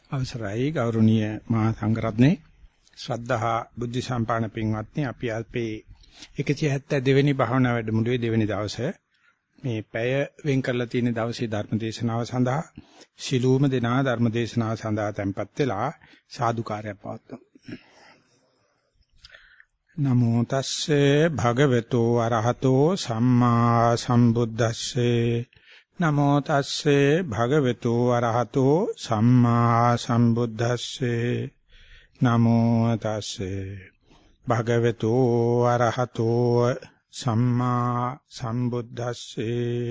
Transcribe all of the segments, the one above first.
අවසරයි ගෞරවනීය මහා සංඝරත්නයේ ශ්‍රද්ධා බුද්ධ සම්පන්න පින්වත්නි අපි අපේ 172 වෙනි භාවනා වැඩමුළුවේ දෙවෙනි දවසේ මේ පැය වෙන් කරලා තියෙන දවසේ ධර්ම දේශනාව සඳහා ශිලූම දෙනා ධර්ම දේශනාව සඳහා tempත් වෙලා සාදුකාරයක් පවත්වමු. නමෝ තස්සේ භගවතු අරහතෝ සම්මා සම්බුද්දස්සේ නමෝ තස්සේ භගවතු අරහතෝ සම්මා සම්බුද්දස්සේ නමෝ තස්සේ භගවතු අරහතෝ සම්මා සම්බුද්දස්සේ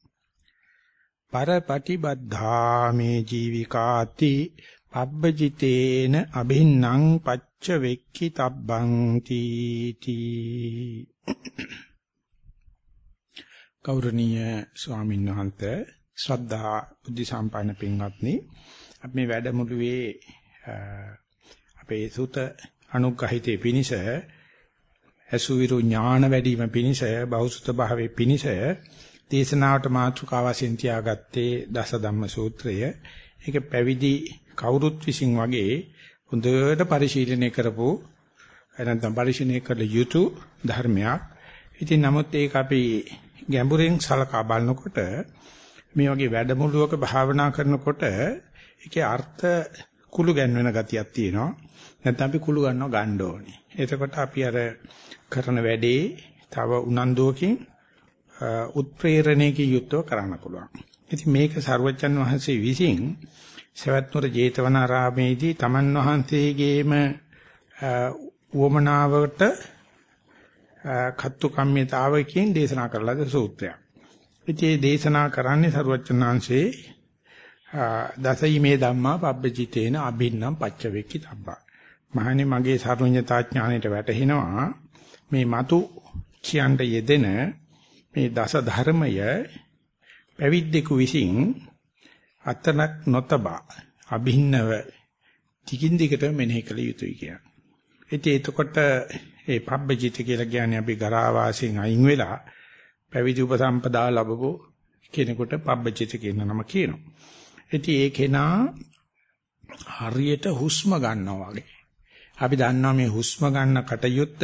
පරපටිබද්ධා මේ ජීවිකාති පබ්බජිතේන අභින්නම් පච්ච වෙක්ඛි තබ්බං තීති. ගෞරවනීය ස්වාමීන් වහන්සේ ශ්‍රද්ධා බුද්ධ සම්පන්න පින්වත්නි අපි මේ වැඩමුළුවේ අපේ සුත අනුග්‍රහිතේ පිනිස අසුවිරු ඥාන වැඩිම පිනිස බෞසුත භාවයේ පිනිස දේශනාවට මාතෘකාව වශයෙන් තියාගත්තේ දස ධම්ම සූත්‍රය. ඒක පැවිදි කවුරුත් විසින් වගේ හොඳට පරිශීලනය කරපු නැත්නම් පරිශීලනය කළ යුතු ධර්මයක්. ඉතින් නමුත් ඒක අපි ගැඹුරින් සලකා බලනකොට මේ වගේ වැඩමුළුවක භාවනා කරනකොට ඒකේ අර්ථ කුළු ගැන්වෙන ගතියක් තියෙනවා. නැත්නම් අපි කුළු ගන්න ඕනේ. එතකොට අපි අර කරන වැඩේ තව උනන්දුවකින් උත්ප්‍රේරණයකින් යුක්තව කරන්න පුළුවන්. ඉතින් මේක සර්වජන් වහන්සේ විසින් සවැත්නුවර ජේතවනාරාමේදී තමන් වහන්සේගේම උවමනාවට කත්තු කම්මිතාවකින් දේශනා කරලාද සූත්‍රයක්. ඉතින් මේ දේශනා කරන්නේ සරුවචනාංශේ දසීමේ ධම්මා පබ්බජිතේන අභින්නම් පච්චවෙක්කි තබ්බා. මහණේ මගේ සර්වඥතා ඥාණයට වැටහෙනවා මේ මතු කියන්න යෙදෙන මේ දස ධර්මය පැවිද්දෙකු විසින් අතනක් නොතබා අභින්නව ටිකින් දිගට මෙනෙහි කළ යුතුයි කියන. ඉතින් එතකොට ඒ පබ්බජිත කියලා කියන්නේ අපි ගරාවාසයෙන් අයින් වෙලා පැවිදි උපසම්පදා ලැබපු කෙනෙකුට පබ්බජිත කියන නම කියනවා. ඉතින් ඒ කෙනා හරියට හුස්ම ගන්නවා වගේ. අපි දන්නවා මේ හුස්ම ගන්න කටයුත්ත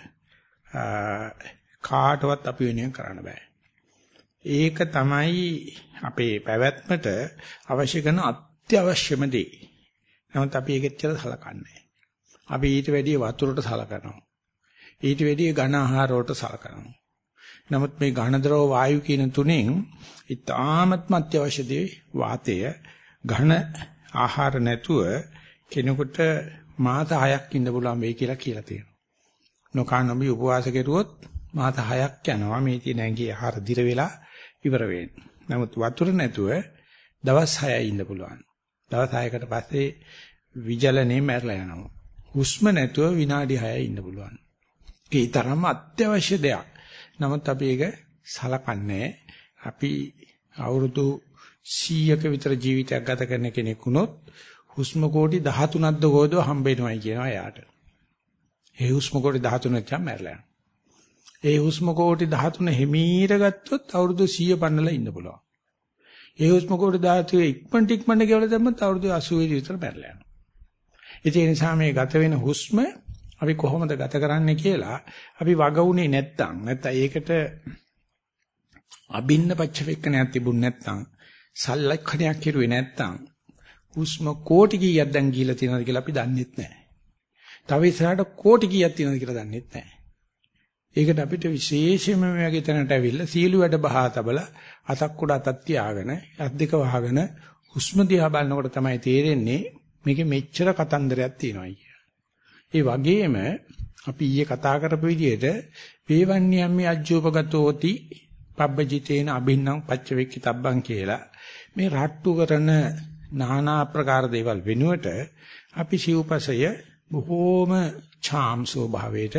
කාටවත් අපි වෙනුවෙන් කරන්න බෑ. ඒක තමයි අපේ පැවැත්මට අවශ්‍ය කරන අත්‍යවශ්‍යම දේ. නමුත් අපි ඒකෙත් කියලා සලකන්නේ. අපි ඊට වැඩිය වතුරට සලකනවා. ඊට වැඩිය ඝන ආහාර වලට සලකනවා. නමුත් මේ ඝන ද්‍රව වායු කියන තුනෙන් ඉතාමත්ම අත්‍යවශ්‍ය දේ වාතය. ඝන ආහාර නැතුව කෙනෙකුට මාස 6ක් ඉන්න පුළුවන් වෙයි කියලා තියෙනවා. නොකනොබි උපවාස කෙරුවොත් මාස 6ක් යනවා මේ තියෙන ඇඟේ ආහාර දිර වෙලා ඉවර වෙන්නේ. නමුත් වතුර නැතුව දවස් 6යි ඉන්න පුළුවන්. දවස් 6කට පස්සේ විජලනේ මැරලා යනවා. හුස්ම නැතුව විනාඩි 6යි ඉන්න පුළුවන්. ඒ තරම්ම අත්‍යවශ්‍ය දෙයක්. නමුත් අපි ඒක සලකන්නේ. අපි අවුරුදු 100ක විතර ජීවිතයක් ගත කරන කෙනෙක් වුණොත් හුස්ම කෝටි 13ක් දෝදව හම්බ වෙනවයි කියනවා එයාට. ඒ හුස්ම කෝටි 13ක් යම් මැරලා යනවා. ඒ හුස්ම කෝටි 13 හිමීර ගත්තොත් අවුරුදු 100 පන්නලා ඉන්න පුළුවන්. ඒ හුස්ම කෝටි 13 ඉක්මනට ගෙවලා දැම්මත් අවුරුදු 80 විතර මැරලා යනවා. ඒ නිසා මේ ගත වෙන හුස්ම අපි කොහොමද ගත කරන්නේ කියලා අපි වගුනේ නැත්තම් ඒකට අභින්න පච්චවෙක්කණයක් තිබුණ නැත්තම් සල්ලක්ෂණයක් කෙරුවේ නැත්තම් හුස්ම කෝටි කීයක් දැන් ගිහිලා තියෙනවද කියලා අපි දන්නෙත් නැහැ. තව ඉස්සරහට කෝටි කීයක් තියෙනවද කියලා දන්නෙත් නැහැ. ඒකට අපිට විශේෂයෙන්ම මේ වගේ තැනට ඇවිල්ලා සීළු වැඩ බහා තබලා අතක් උඩ අතක් තියාගෙන අත් දෙක වහගෙන හුස්ම දිහා බලනකොට තමයි තේරෙන්නේ මේකේ මෙච්චර කතන්දරයක් තියෙනවා කියලා. ඒ වගේම අපි ඊයේ කතා කරපු විදිහට වේවන්‍යම්මේ අජ්ජෝපගතෝති පබ්බජිතේන අභින්නම් පච්චවෙක්කි තබ්බං කියලා මේ රට්ටු කරන নানা ආකාර දේවල් වෙනුවට අපි සිව්පසය බොහෝම ඡාම් ස්වභාවයට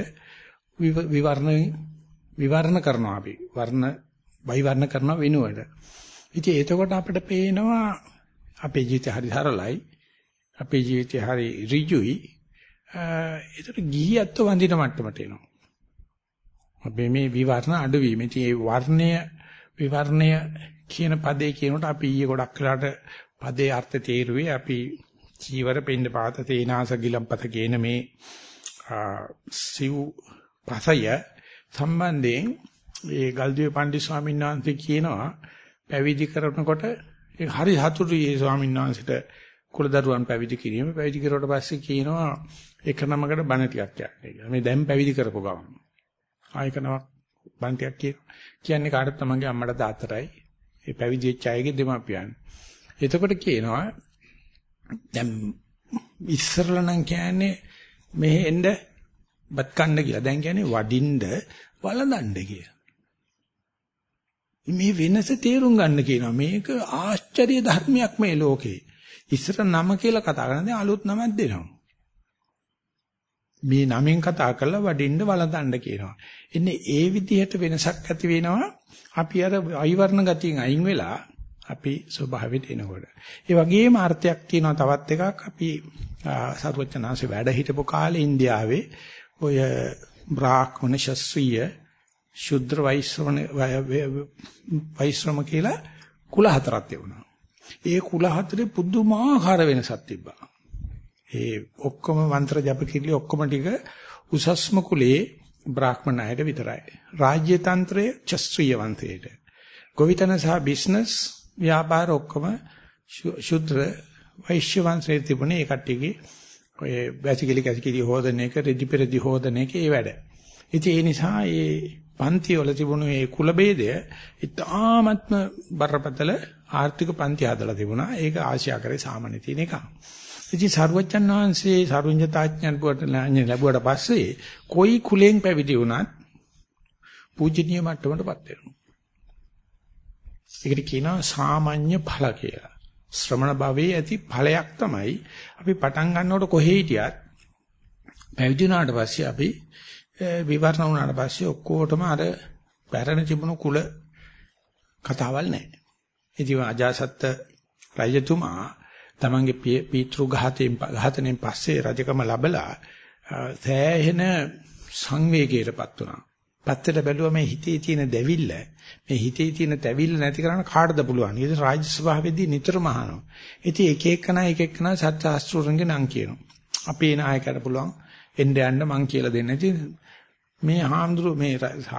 විවරණ කරනවා අපි වෛවර්ණ කරනවා වෙනුවට. ඉතින් එතකොට අපිට පේනවා අපේ ජීවිතය හරි සරලයි. අපේ ජීවිතය හරි ඍජුයි. ඒතර ගිහියත් වඳින මට්ටමට එනවා. අපි මේ විවරණ අඩුවීම. ඉතින් මේ විවරණය කියන පදේ කියනකොට අපි ඊයේ ගොඩක් වෙලාට පදේ අර්ථ තේරුවේ අපි චීවර පින්න පාත තේනාස ගිලම්පත කියන මේ සිව් පසය සම්බන්ධයෙන් ඒ ගල්දුවේ පණ්ඩිත ස්වාමීන් වහන්සේ කියනවා පැවිදි කරනකොට ඒ හරි හතුරුයි ඒ ස්වාමීන් වහන්සේට කුලදරුවන් පැවිදි කිරීම. පැවිදි කරුවට පස්සේ කියනවා එක නමකට බණ ටිකක් කියන්න. මේ දැන් පැවිදි කරපු ගමන්. ආයක නමක් බණ ටිකක් කියන්නේ කාටද තමන්ගේ අම්මට තාත්තටයි. ඒ පැවිදි වෙච්ච අයගේ දෙමාපියන්. එතකොට කියනවා දැන් ඉස්සරලා නම් කියන්නේ මෙහෙ එන්න බත් කන්න කියලා. දැන් කියන්නේ වඩින්න වළඳන්න කියලා. මේ වෙනස තේරුම් ගන්න කියනවා. මේක ආශ්චර්ය ධර්මයක් මේ ලෝකේ. ඉස්සර නම කියලා කතා කරනදී අලුත් නමක් දෙනවා. මේ නමෙන් කතා කරලා වඩින්න වළඳන්න කියනවා. එන්නේ ඒ විදිහට වෙනසක් ඇති වෙනවා. අපි අර අයිවර්ණ ගතියෙන් අයින් වෙලා අපි ස්වභාවයට එනකොට. ඒ වගේම අර්ථයක් තියෙනවා තවත් එකක්. අපි සර්වඥාන්සේ වැඩ හිටපු කාලේ ඉන්දියාවේ ඔය බ්‍රාහ්මණ ශාස්ත්‍රීය ශුද්‍ර වෛශ්‍රම කියලා කුල හතරක් තිබුණා. ඒ කුල හතරේ පුදුමාකාර වෙනසක් තිබ්බා. ඒ ඔක්කොම මන්ත්‍ර ජප කිරිලි ඔක්කොම ටික උසස්ම කුලේ බ්‍රාහ්මණ අයට විතරයි. රාජ්‍ය තන්ත්‍රය ශාස්ත්‍රීය වංශයට. ගොවිතැන සහ බිස්නස් ව්‍යාපාර ඔක්කොම ශුද්‍ර වෛශ්‍ය වංශයේ තිබුණේ ඒ කට්ටියගේ ඔය වැසිකිලි හොදන එක රෙදි පෙරදි හොදන එක ඒ වැඩ. ඉතින් ඒ නිසා ඒ පන්ති වල තිබුණු ඒ කුල ભેදය ඉතාමත්ම බරපතල ආර්ථික පන්ති හදලා තිබුණා. ඒක ආශ්‍යාකරේ සාමාන්‍ය තියෙන එකක්. ඉතින් සර්වජන් වහන්සේ සර්වඥතාඥයන් ලැබුවට පස්සේ කොයි කුලෙන් පැවිදි වුණත් පූජනීය මට්ටමටපත් වෙනවා. ඒකට කියනවා සාමාන්‍ය ඵල කියලා. ශ්‍රමණ භවයේ ඇති ඵලයක් තමයි අපි පටන් ගන්නකොට කොහේ හිටියත් පැවිදි වුණාට පස්සේ අපි විවරණ වුණාට පස්සේ ඔක්කොටම අර පැරණ තිබුණු කුල කතාවල් නැහැ. ඉතින් අජාසත් රජතුමා තමන්ගේ පීතෘ ඝාතනයෙන් පස්සේ රජකම ලැබලා සෑහෙන සංවේගයකටපත් වුණා. පැත්තට බැලුවා මේ හිතේ තියෙන දැවිල්ල, මේ හිතේ තියෙන තැවිල්ල නැති කරන්න කාටද පුළුවන්? ඊට රාජ්‍ය සභාවේදී නිතරම අහනවා. ඉතින් එක එකනා සත්‍යාස්ත්‍රෝරංගේ නම් කියනවා. අපේ නායකයට පුළුවන් එන්න යන්න මං කියලා දෙන්න. ඉතින් මේ හාමුදුරුවෝ මේ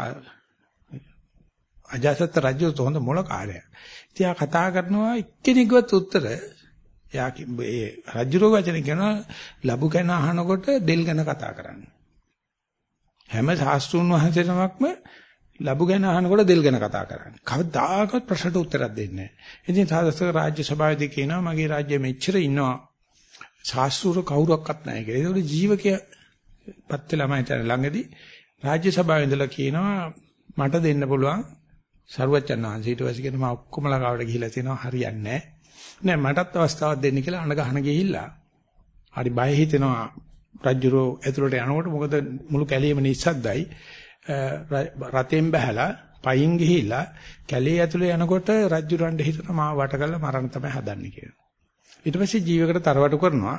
අජාසත් රජුට හොඳ මොළ කාර්යයක්. ඉතින් ආ කතා කරනවා එක්කෙනෙක්වත් උත්තර එයා ඒ රජුරෝ වචන කියනවා ලැබු ගැන අහනකොට දෙල් ගැන කතා කරන්නේ. හැම ශාස්ත්‍රුන් වහන්සේනමක්ම ලැබු ගැන අහනකොට දෙල් ගැන කතා කරන්නේ. කවදාකවත් ප්‍රශ්නට උත්තරයක් දෙන්නේ නැහැ. ඉතින් සාදස්තක රාජ්‍ය සභාවේදී කියනවා මගේ රාජ්‍යයේ මෙච්චර ඉන්නවා ශාස්ත්‍රුර කවුරක්වත් නැහැ කියලා. ඒකෝට ජීවකයා පත් වෙලාමයි තර ළඟදී රාජ්‍ය සභාවේ ඉඳලා කියනවා මට දෙන්න පුළුවන් සරුවච්චන් වහන්සේ ඊට පස්සේ කියනවා මම ඔක්කොම ළඟාවට ගිහිල්ලා තියෙනවා හරියන්නේ නැහැ මටත් අවස්ථාවක් දෙන්න කියලා අඬ ගහන ගිහිල්ලා හරි බය හිතෙනවා රජුරෝ ඇතුළට යනකොට මොකද මුළු කැලේම නිස්සද්දයි රතෙන් බහැලා පයින් ගිහිල්ලා කැලේ ඇතුළේ යනකොට රජුරන්ට හිතනවා මාව වට කරලා මරන්න තමයි හදන්නේ කියලා ඊට පස්සේ ජීවකට තරවටු කරනවා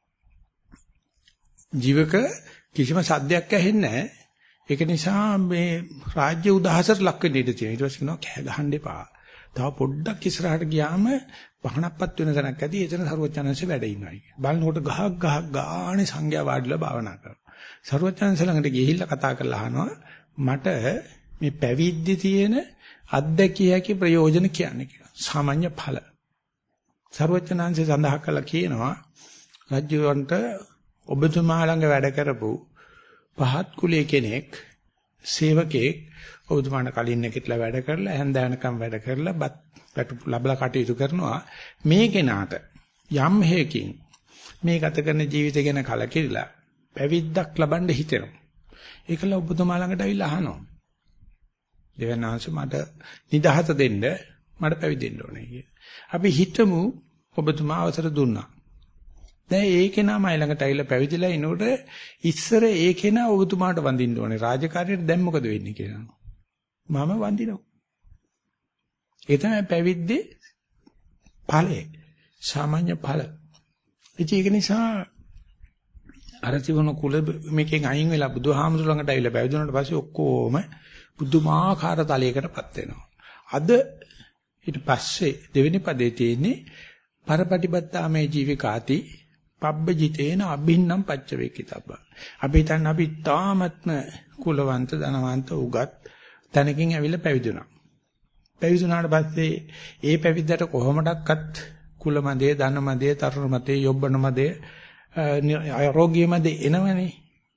ජීවක කිසිම සද්දයක් ඇහෙන්නේ නැහැ ඒක නිසා මේ රාජ්‍ය උදහසට ලක් වෙන්න ඉඩ තියෙනවා. ඊට පස්සේ කියනවා කෑ ගහන්න එපා. තව පොඩ්ඩක් ඉස්සරහට ගියාම පහනක්පත් වෙන තැනක් ඇති. එතන සරුවචනන්සේ වැඩ ඉන්නවා කිය. බලනකොට ගහක් ගානේ සංඝයා වාඩිලා භාවනා කරනවා. සරුවචනන්සේ ළඟට ගිහිල්ලා කතා කරලා අහනවා මට මේ පැවිද්දේ තියෙන අත්දැකිය හැකි ප්‍රයෝජන කියන්නේ කියලා. සාමාන්‍ය ඵල. සරුවචනන්සේ සඳහන් කළා කියනවා රජුවන්ට ඔබතුමා ළඟ වැඩ කරපු පහත් කුලයේ කෙනෙක් සේවකෙක් ඔබතුමාට කලින් නැගිටලා වැඩ කරලා හැන්දෑනකම් වැඩ කරලා බත් ලැබලා කටයුතු කරනවා මේ කෙනාට යම් හේකින් මේ ගත කරන ජීවිතය ගැන කලකිරිලා පැවිද්දක් ලබන්න හිතෙනවා ඒකල ඔබතුමා ළඟට ඇවිල්ලා අහනවා දෙවනාංශ මට නිදහස දෙන්න මට පැවිදෙන්න ඕනේ කිය. අපි හිතමු ඔබතුමා අවසර දුන්නා දැන් ඒ කෙනා මයි ළඟට ඇවිල්ලා පැවිදිලා ඉනකොට ඉස්සර ඒ කෙනා ඔබතුමාට වඳින්න ඕනේ. රාජකාරියට දැන් මොකද වෙන්නේ කියලා. මම වඳිනවා. ඒ තමයි පැවිද්දේ ඵලය. සාමාන්‍ය ඵල. ඒක නිසා අර තිබුණු කුල මේකෙන් අයින් වෙලා බුදුහාමුදුර ළඟට ඇවිල්ලා පැවිදුණාට පස්සේ ඔක්කොම බුදුමාකාර තලයකටපත් වෙනවා. අද ඊට පස්සේ දෙවෙනි පදේ තියෙන්නේ පරපටිපත්තාමේ ජීවිකාති පබ්බජිතේන අභින්නම් පච්චවේකිතබ්බ. අපි හිතන්නේ අපි තාමත්ම කුලවන්ත ධනවන්ත උගත් තැනකින් ඇවිල්ලා පැවිදුණා. පැවිදුණාට පස්සේ ඒ පැවිද්දට කොහොමඩක්වත් කුලමදේ ධනමදේ තරුණමදේ යොබ්බනමදේ ආරෝග්‍යමදේ එනවනේ.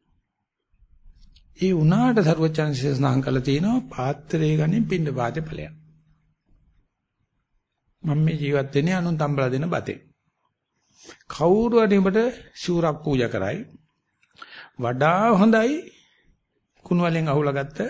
ඒ උනාට සරුවචාන්සිය ස්නාන් කළා තියෙනවා පාත්‍රය ගනින් පින්න වාතේ ඵලයක්. මම මේ ජීවත් වෙන්නේ අනුන් තම්බලා දෙන බතේ. කවුරු හරි උඹට ශූරක් පූජා කරයි වඩා හොඳයි කුණු වලින් අහුලා ගත්ත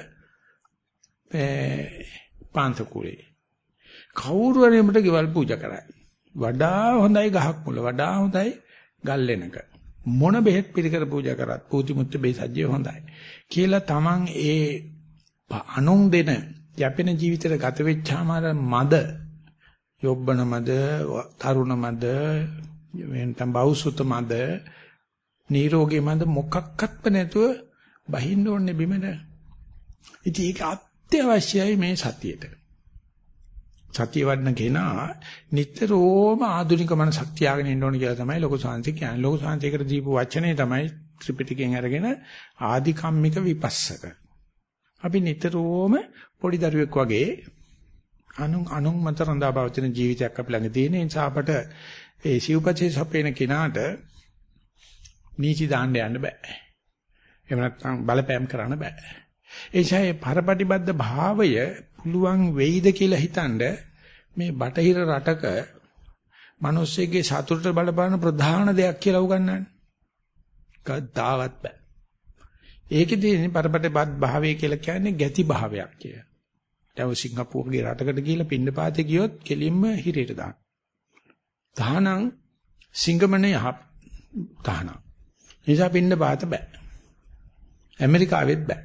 පාන්තකුලේ. කවුරු හරි උඹට ගෙවල් පූජා කරයි වඩා හොඳයි ගහක් මුල වඩා හොඳයි ගල් ලෙනක. මොන බෙහෙත් පිළිකර පූජා කරත් පූති මුත්‍ත බේසජ්ජය හොඳයි කියලා තමන් ඒ අනුන් දෙන යැපෙන ජීවිතේ ගත වෙච්චාම අර මද යොබ්බන මද තරුණ මද වෙනතම් බෞසුත මද නිරෝගී මද මොකක්වත් නැතුව බහින්න ඕනේ බිමට. ඉතින් ඒක අත්‍යවශ්‍යයි මේ සතියේට. සතිය වඩන කෙනා නිතරම ආධුනික මනසක් තියාගෙන ඉන්න ඕනේ කියලා තමයි ලොකු සාංශික කියන්නේ. ලොකු සාංශිකට දීපු වචනේ තමයි ත්‍රිපිටකයෙන් අරගෙන ආධිකම්මික විපස්සක. අපි නිතරම පොඩි දරුවෙක් වගේ අනුන් මත රඳා පවතින ජීවිතයක් අපි ළඟ තියෙන නිසා අපට ඒ සිව්පචේ සපේන කෙනාට නීති දාන්න යන්න බෑ. එහෙම නැත්නම් බලපෑම් කරන්න බෑ. ඒ නිසා මේ පරපටිබද්ධ භාවය පුළුවන් වෙයිද කියලා හිතනද මේ බටහිර රටක මිනිස්සෙගේ සතුටට බලපාන ප්‍රධාන දෙයක් කියලා උගන්වන්නේ. කවදාවත් බෑ. ඒකෙදී පරපටිබද්ධ භාවය කියලා කියන්නේ ගැති භාවයක් කියලා. දැන් සිංගප්පූරුගේ රටකට ගිහිල්ලා පින්නපාතේ ගියොත් කෙලින්ම හිරේට දාන. තහනම් සිංගමනේ තහනම්. නිසා පින්නපාත බෑ. ඇමරිකාවෙත් බෑ.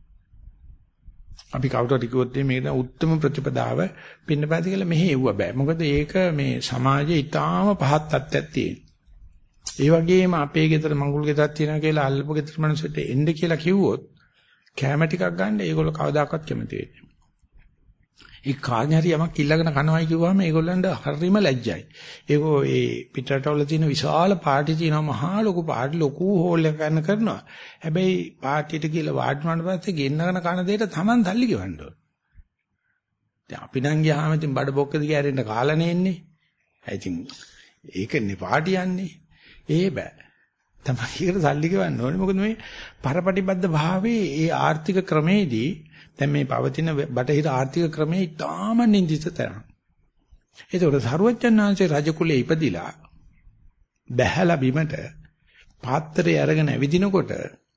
අපි කවුරුහරි කිව්වොත් මේක උත්තරම ප්‍රතිපදාව පින්නපාත කියලා මෙහෙ එව්ව බෑ. මොකද ඒක මේ සමාජයේ ඊටාම පහත් තත්ත්වයක් තියෙන. ඒ වගේම අපේ ගෙදර මඟුල් ගෙදරක් තියෙනවා කියලා අල්ලපු ගෙදර මිනිස්සුන්ට එන්න කියලා කිව්වොත් කැම ටිකක් ගන්න ඒගොල්ලෝ කවදාකවත් කැමති වෙන්නේ නැහැ. ඒ කාගේ හරි යමක් ඉල්ලගෙන කනවයි කිව්වම ඒගොල්ලන්ට හරිම ලැජ්ජයි. ඒකෝ ඒ පිටරටවල තියෙන විශාල පාටි තියෙනවා මහා ලොකු පාටි ලොකු හෝල් එකක් ගන්න කරනවා. හැබැයි පාටියට කියලා වාඩි වුණාට පස්සේ ගෙන්නගෙන කන දෙයට Taman තල්ලි ගෙවන්න ඕන. දැන් අපි නම් ගියාම ඉතින් බඩ බොක්ක දිගේ ඇරෙන්න කාලනේ එන්නේ. ඉතින් ඒකනේ පාටි යන්නේ. ඒ බෑ. තමයි ඒකට සල්ලි ගෙවන්න ඕනේ. මොකද මේ පරපටිබද්ධ භාවයේ ඒ ආර්ථික ක්‍රමේදී දැන් මේ පවතින බටහිර ආර්ථික ක්‍රමයේ ඉතාම නිඳිත තරම්. ඒතකොට සරුවච්චන්හන්සේ රජ කුලේ ඉපදිලා බැහැලා බිමට පාත්‍රය අරගෙන ඇවිදිනකොට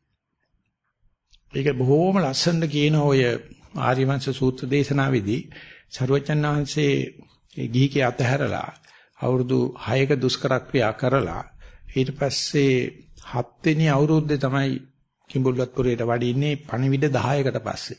ඒක බොහොම ලස්සනට කියන ඔය ආර්යවංශ සූත්‍ර දේශනාවේදී සරුවච්චන්හන්සේ ඒ ගිහිකේ අතහැරලා අවුරුදු 6ක දුෂ්කර ක්‍රියා කරලා ඊට පස්සේ 7 වෙනි අවුරුද්දේ තමයි කිඹුල්වත්පුරයට වඩින්නේ පණිවිඩ 10කට පස්සේ.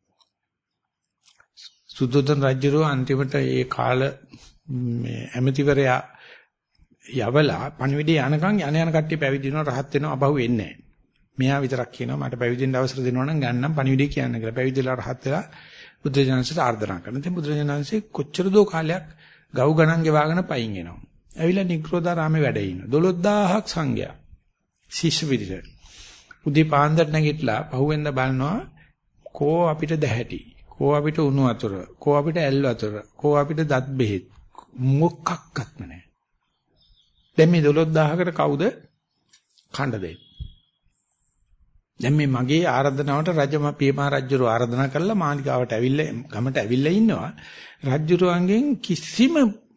සුද්ධෝදන රජුරෝ අන්තිමට ඒ කාල මේ ඇමතිවරයා යවලා පණිවිඩය යනකම් යන කට්ටිය පැවිදි වෙනවා රහත් වෙනවා අබහුව වෙන්නේ නැහැ. මෙයා විතරක් කියනවා මට පැවිදෙන්න අවසර දෙනවා නම් ගන්නම් පණිවිඩය කියන්න කියලා. පැවිදිලා රහත් වෙලා බුදුරජාණන්සේට ආර්දනා කරනවා. ඉතින් බුදුරජාණන්සේ කොච්චර දෝ කාලයක් ගව් ගණන් ගෙවාගෙන පයින් එනවා. ඇවිල්ලා නිග්‍රෝධාරාමේ වැඩ ඉන්නවා. 12000ක් සංඝයා. ශිෂ්‍ය පිරිස. උදේ පාන්දර නැගිටලා පහුවෙන්ද බලනවා කෝ අපිට දැහැටි කෝ අපිට උණු වතුර කෝ අපිට ඇල් වතුර කෝ අපිට දත් බෙහෙත් මොකක්වත්ම නැහැ. දැන් මේ 12000කට කවුද කණ්ඩ දෙන්නේ? දැන් මේ මගේ ආරාධනාවට පියමා රජුරෝ ආරාධනා කරලා මාලිගාවට ඇවිල්ලා ගමට ඇවිල්ලා ඉන්නවා. රජුරුවන්ගෙන් කිසිම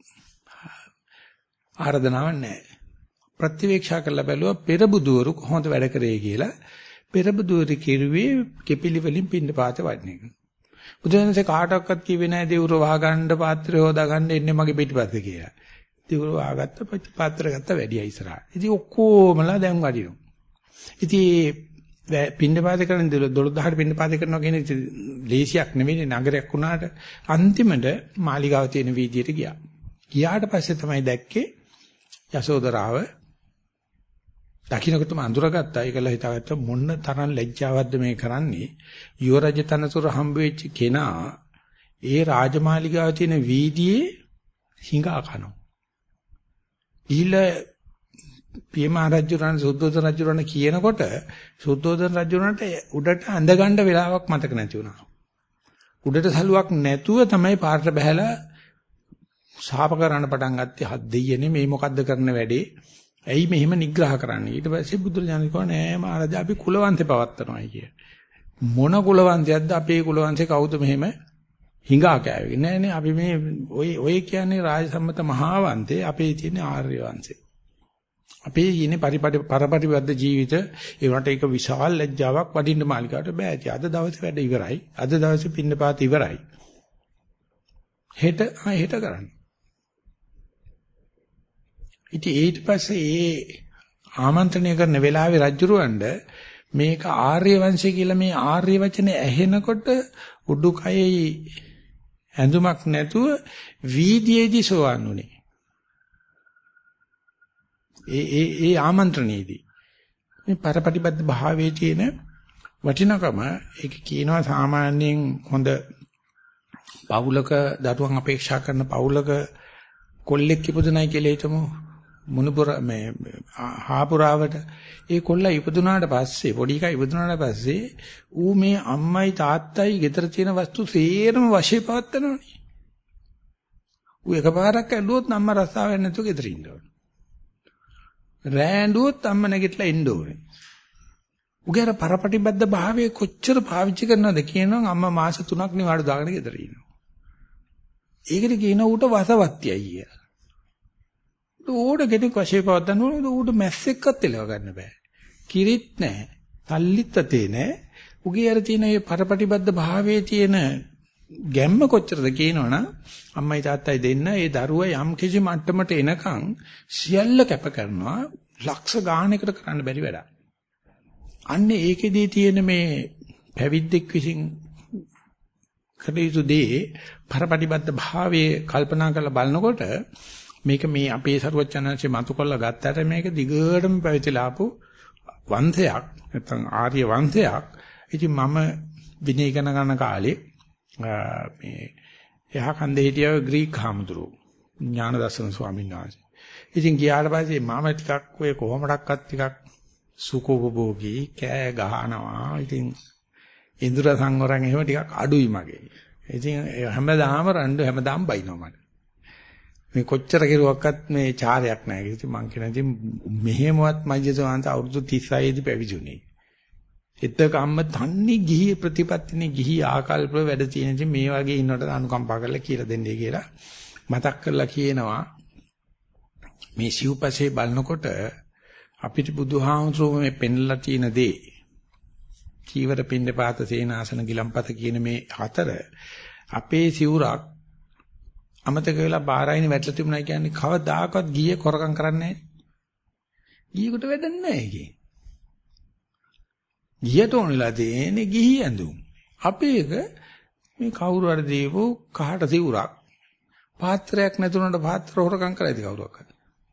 ආරාධනාවක් නැහැ. ප්‍රතිවේක්ෂා කරලා බැලුවා පෙර බුදුවරු කොහොමද වැඩ කරේ කියලා. පෙර බුදුවරු කිරුවේ කෙපිලි වලින් පින්න පාත වඩන එක. බුදුන්සේ කාටවත් කිව්වේ නැහැ දෙවුර වහගන්න පාත්‍රය හොදාගන්න එන්නේ මගේ පිටිපස්සේ කියලා. දෙවුර වහගත්ත පාත්‍රය ගත්ත වැඩි ඉස්සරහා. ඉතින් ඔක්කොමලා දැන් වඩිනවා. ඉතින් පින්න පාත කරන 12000ට පින්න පාත කරනවා කියන එක ලේසියක් නෙවෙයි නගරයක් වුණාට අන්තිමට මාලිගාව තියෙන වීදියට ගියා. ගියාට පස්සේ තමයි දැක්කේ යසෝදරාව දකින්නකොටම අඳුරගත්තා. ඒකලා හිතාගත්තා මොන තරම් ලැජ්ජාවක්ද මේ කරන්නේ. යුවරජ තනතුර හම්බ වෙච්ච කෙනා ඒ රාජමාලිගාවේ තියෙන වීදියේ හිඟා කනවා. ඊළ පියමහ රජුරණ සුද්ධෝදන රජුරණ කියනකොට සුද්ධෝදන රජුරණට උඩට ඇඳ ගන්න වෙලාවක් මතක නැති වුණා. උඩට සලුවක් නැතුව තමයි පාරට බහැලා ශාප කරන්න පටන් ගත්තේ. හත් දෙයියනේ මේ මොකද්ද කරන වැඩේ? ඇයි මෙහෙම නිග්‍රහ කරන්නේ? ඊට පස්සේ බුදුරජාණන් කිව්වා නෑ මහරජා අපි කුලවන්තේ පවත්නවායි කිය. මොන කුලවන්තයක්ද අපේ කුලවංශේ කවුද මෙහෙම හිඟා කෑවේ? නෑ අපි මේ ඔය කියන්නේ රාජසම්මත මහාවංශේ අපේ තියෙන ආර්ය වංශේ. අපේ ඉන්නේ පරපටිබද්ධ ජීවිත ඒ වුණාට ඒක විශාල ලැජ්ජාවක් වඩින්න මාලිකාවට බෑ. අද දවසේ වැඩ ඉවරයි. අද දවසේ පින්නපාත ඉවරයි. හෙට කරන්න. ඉතින් ඊට පස්සේ ඒ ආමන්ත්‍රණය කරන වෙලාවේ රජුරවණ්ඩ මේක ආර්ය වංශය කියලා මේ ආර්ය වචනේ ඇහෙනකොට උඩුකයේ ඇඳුමක් නැතුව වීදියේදී සෝවන් උනේ. ඒ ආමන්ත්‍රණයේදී මේ පරපටිබද්ධ භාවයේ තියෙන වටිනකම ඒක කියනවා සාමාන්‍යයෙන් හොඳ පවුලක දරුවන් අපේක්ෂා කරන පවුලක කොල්ලෙක් ඉපදුණයි කියලා හිතමු මුණුපුර මේ හාපුරාවට ඒ කොල්ලා ඉපදුනාට පස්සේ පොඩි එකා ඉපදුනාට පස්සේ ඌ මේ අම්මයි තාත්තයි ගෙදර තියෙන වස්තු සේරම වශයෙන් පවත්නවනේ. ඌ එකපාරක් ඇඬුවොත් අම්මා රස්සාවෙන් නැතුව ගෙදර ඉන්න ඕනේ. රෑඬුවොත් අම්මා නැගිටලා එන්න ඕනේ. උගේ අර පරපටිබද්ධ භාවයේ කොච්චර පාවිච්චි කරනවද කියනවා අම්මා මාස 3ක් නිවාඩු දාගෙන ගෙදර ඉන්නවා. ඒකට කියනවා ඌට වසවත්තියයි කියලා. ඌට කෙනෙක් වශයෙන් පවත්වන්න ඕනේ ඌට මැස්සෙක්වත් එලව ගන්න බෑ. කිරිත් නැහැ. තල්ලිත් තේ නැහැ. උගේ අර තියෙන මේ පරපටිබද්ධ භාවයේ තියෙන ගැම්ම කොච්චරද කියනවනම් අම්මයි තාත්තයි දෙන්න ඒ දරුවා යම් කිසි මට්ටමට එනකන් සියල්ල කැප කරනවා ලක්ෂ ගාණයකට කරන්න බැරි වැඩක්. අන්න ඒකෙදී තියෙන මේ පැවිද්දෙක් විසින් කටයුතු දේ පරපටිබද්ධ භාවයේ කල්පනා කරලා බලනකොට මේක මේ අපේ සරුවචනanse මතු කරලා ගත්තට මේක දිගටම පැවිදිලා ආපු වංශයක් නැත්නම් ආර්ය වංශයක්. ඉතින් මම විනය ඉගෙන ගන්න කාලේ මේ එහා කන්දේ හිටිය ග්‍රීක හාමුදුරුවෝ ඥානදර්ශන ස්වාමීන් වහන්සේ. ඉතින් ගියාට පස්සේ මම ටිකක් ඔය කොහොමඩක්වත් ටිකක් සුඛෝපභෝගී කෑ ගහනවා. ඉතින් ඉන්ද්‍ර සංවරයෙන් එහෙම ටිකක් අඩුයි මගේ. ඉතින් හැමදාම රණ්ඩු හැමදාම බයිනවා මට. මේ කොච්චර කෙරුවක්වත් මේ චාරයක් නැහැ. ඉතින් මං කියන ඉතින් මෙහෙමවත් මජ්ජසවන්ත අවුරුදු 36 දී පැවිදුනේ. එතකම්ම තන්නේ ගිහි ප්‍රතිපත්තිනේ ගිහි ආකල්ප වැඩ තියෙන ඉතින් මේ වගේ ඉන්නකොට අනුකම්පා කරලා කියලා දෙන්නේ කියලා මතක් කරලා කියනවා. මේ සිව්පසේ බලනකොට අපිට බුදුහාමුදුරුවෝ මේ පෙන්ලා තියෙන දේ කීවර පින්නපාත සේනාසන ගිලම්පත කියන මේ හතර අපේ සිවුරක් අමතක වෙලා බාරයිනේ වැටලා තිබුණා කියන්නේ කවදාකවත් ගියේ කොරකම් කරන්නේ නැහැ. ගියෙකුට වැඩක් නැහැ ඒකේ. ගියට ඕනලා දෙන්නේ ගිහි ඇඳුම්. අපි එක මේ කවුරු හරි දීපු කහට සිවුරක් පාත්‍රයක් නැතුනට පාත්‍ර හොරකම් කරයිද කවුරක්වත්?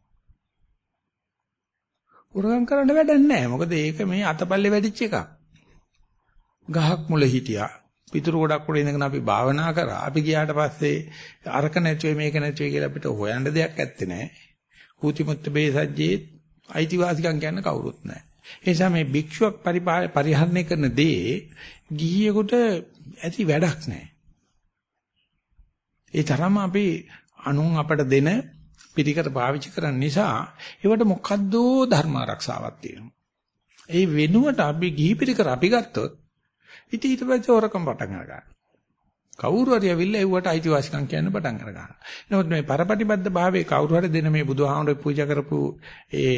හොරකම් කරන්න වැඩක් නැහැ. මොකද ඒක මේ අතපල්ලේ වැඩිච්ච එකක්. ගහක් මුල හිටියා. පිටුරු ගොඩක් උඩ ඉඳගෙන අපි භාවනා කරා. අපි ගියාට පස්සේ අරක නැතුවේ මේක නැතුවේ කියලා අපිට හොයන්න දෙයක් ඇත්තේ නැහැ. හූතිමුත්ත බේසජ්ජේ අයිතිවාසිකම් කියන්න කවුරුත් නැහැ. ඒ නිසා මේ භික්ෂුවක් පරිහරණය කරන දේ ගිහියෙකුට ඇති වැඩක් නැහැ. ඒ තරම අපි අනුන් අපට දෙන පිටිකට පාවිච්චි කරන නිසා ඒවට මොකද්ද ධර්ම ආරක්ෂාවක් තියෙනවා. ඒ වෙනුවට අපි ගිහි පිටිකර අපි ගත්තොත් ඉතින් ඊට පස්සේ හොරකම් පටන් ගන්නවා. කවුරු හරි ඇවිල්ලා ඒවට අයිතිවාසිකම් කියන්න පටන් ගන්නවා. නමුත් මේ පරපටිබද්ධ භාවයේ කවුරු හරි දෙන මේ බුදුහාමුදුරුවෝ පූජා කරපු ඒ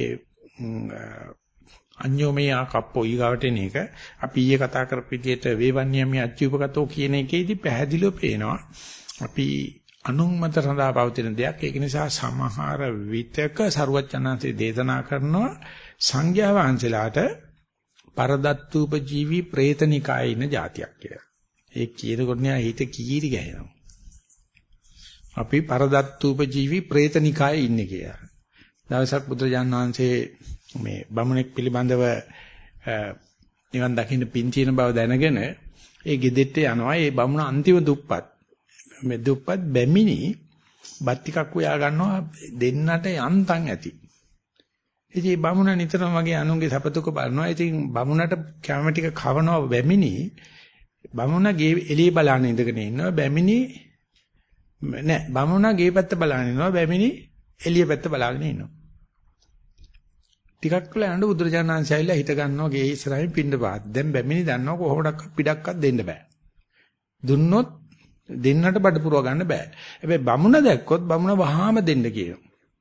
අඤ්ඤෝමය කප්පෝ ඊගාවට එන එක අපි ඊයේ කතා කරපු විදිහට වේවන්‍යමී අච්චුපකතෝ කියන එකේදී පැහැදිලිව පේනවා. අපි අනුන්මත රඳා පවතින දෙයක්. ඒක නිසා සමහර විතක සරුවචනන්සේ දේශනා කරනවා සංඝයා වහන්සේලාට පරදත්තූපජීවී പ്രേතනිකායේ ඉන්න જાතියක් කියලා. ඒ කියනකොට න්යා හිත කීරි ගහනවා. අපි පරදත්තූපජීවී പ്രേතනිකායේ ඉන්නේ කියලා. දවසක් බුදුරජාණන් වහන්සේ මේ බමුණෙක් පිළිබඳව නිවන් දකින්න පින් තියෙන බව දැනගෙන ඒ ගෙදෙට්ට යනවා. ඒ බමුණ අන්තිම දුප්පත්. මේ දුප්පත් බැමිණි බත් ටිකක් උයා ගන්නවා දෙන්නට යන්තම් ඇති. ඉතින් බමුණ නිතරම වගේ අනුන්ගේ සපතුක බලනවා. ඉතින් බමුණට කැම ටික කවනවා බැමිණි. බමුණ ගේ එළිය බලන ඉඳගෙන ඉන්නවා. බැමිණි නෑ බමුණ ගේ පැත්ත බලන ඉන්නවා. බැමිණි එළිය පැත්ත බලාගෙන ඉන්නවා. ටිකක් වෙලා යනකොට බුදුරජාණන් වහන්සේ ඇවිල්ලා හිට ගන්නවා ගේ ඉස්සරහින් පින්න පාත්. දැන් බැමිණි දන්නවා කොහොමඩක් පිටක්වත් දෙන්න බෑ. දුන්නොත් දෙන්නට බඩ පුරව ගන්න බෑ. හැබැයි බමුණ දැක්කොත් බමුණ වහාම දෙන්න කියනවා.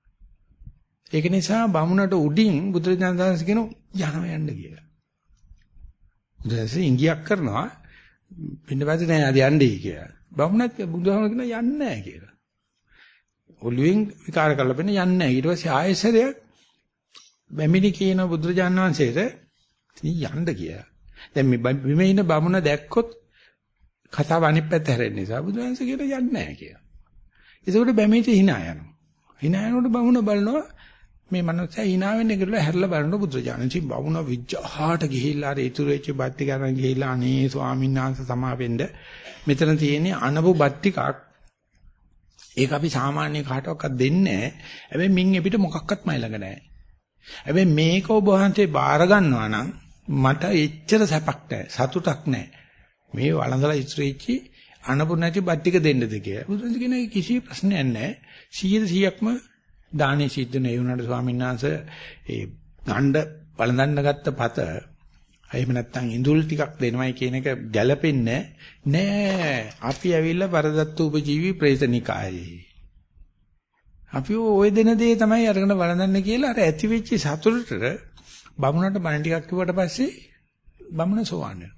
ඒක නිසා බමුණට උඩින් බුදුරජාණන් වහන්සේ කියනවා යනවා යන්න කියලා. බුදුරජාණන් ඉංගියක් කරනවා පින්න පාත් නෑ ආදී යන්නේ කියලා. බමුණත් බුදුහාම කියන යන්නේ නැහැ කියලා. ඔළුවෙන් විකාර කරලා පෙන්න යන්නේ නැහැ. ඊට පස්සේ ආයෙසරයක් බැමිණි කියන බුදුරජාණන් වහන්සේට යන්න කියලා. දැන් මේ ඉන්න බමුණ දැක්කොත් කතාව අනිත් පැත්ත හැරෙන්න නිසා බුදුරජාණන් කියන යන්නේ නැහැ කියලා. ඒකෝට බැමිණිට hina යනවා. hina යනකොට බමුණ බලනවා මේ මනුස්සයා hina වෙන්නේ කියලා හැරලා බලනකොට බුදුරජාණන් ඉතින් බමුණ විජ්ජහාට ගිහිල්ලා අර ඉතුරු වෙච්ච බත් ටික අරන් ගිහිල්ලා අනේ ස්වාමීන් වහන්සේ සමාවෙන්න මෙතන තියෙන්නේ අනබු බත් ටිකක්. ඒක අපි සාමාන්‍ය කාටවත් දෙන්නේ නැහැ. හැබැයි මින් අපිට මොකක්වත්ම ළඟ නැහැ. හැබැයි මේක ඔබ වහන්සේ බාර ගන්නවා නම් මට එච්චර සැපක් නැහැ. සතුටක් නැහැ. මේ වළඳලා ඉස්ත්‍රීච්චි අනබු නැති බත් ටික දෙන්නද කියලා. බුදුන් කියන කිසි ප්‍රශ්නයක් නැහැ. 100%ක්ම දානේ සිද්ධ නේ වුණාට ස්වාමීන් වහන්සේ ඒ ගණ්ඩ වළඳන්න ගත්ත පත එහෙම නැත්නම් ඉඳුල් ටිකක් දෙනවයි කියන එක ගැළපෙන්නේ නෑ. අපි ඇවිල්ලා වරදත්තු උපජීවි ප්‍රේතනිකායේ. අපි ওই දෙන දේ තමයි අරගෙන වළඳන්න කියලා අර ඇති වෙච්ච සතුටට බමුණට බණ ටිකක් කිව්වට පස්සේ බමුණ සෝවන් වෙනවා.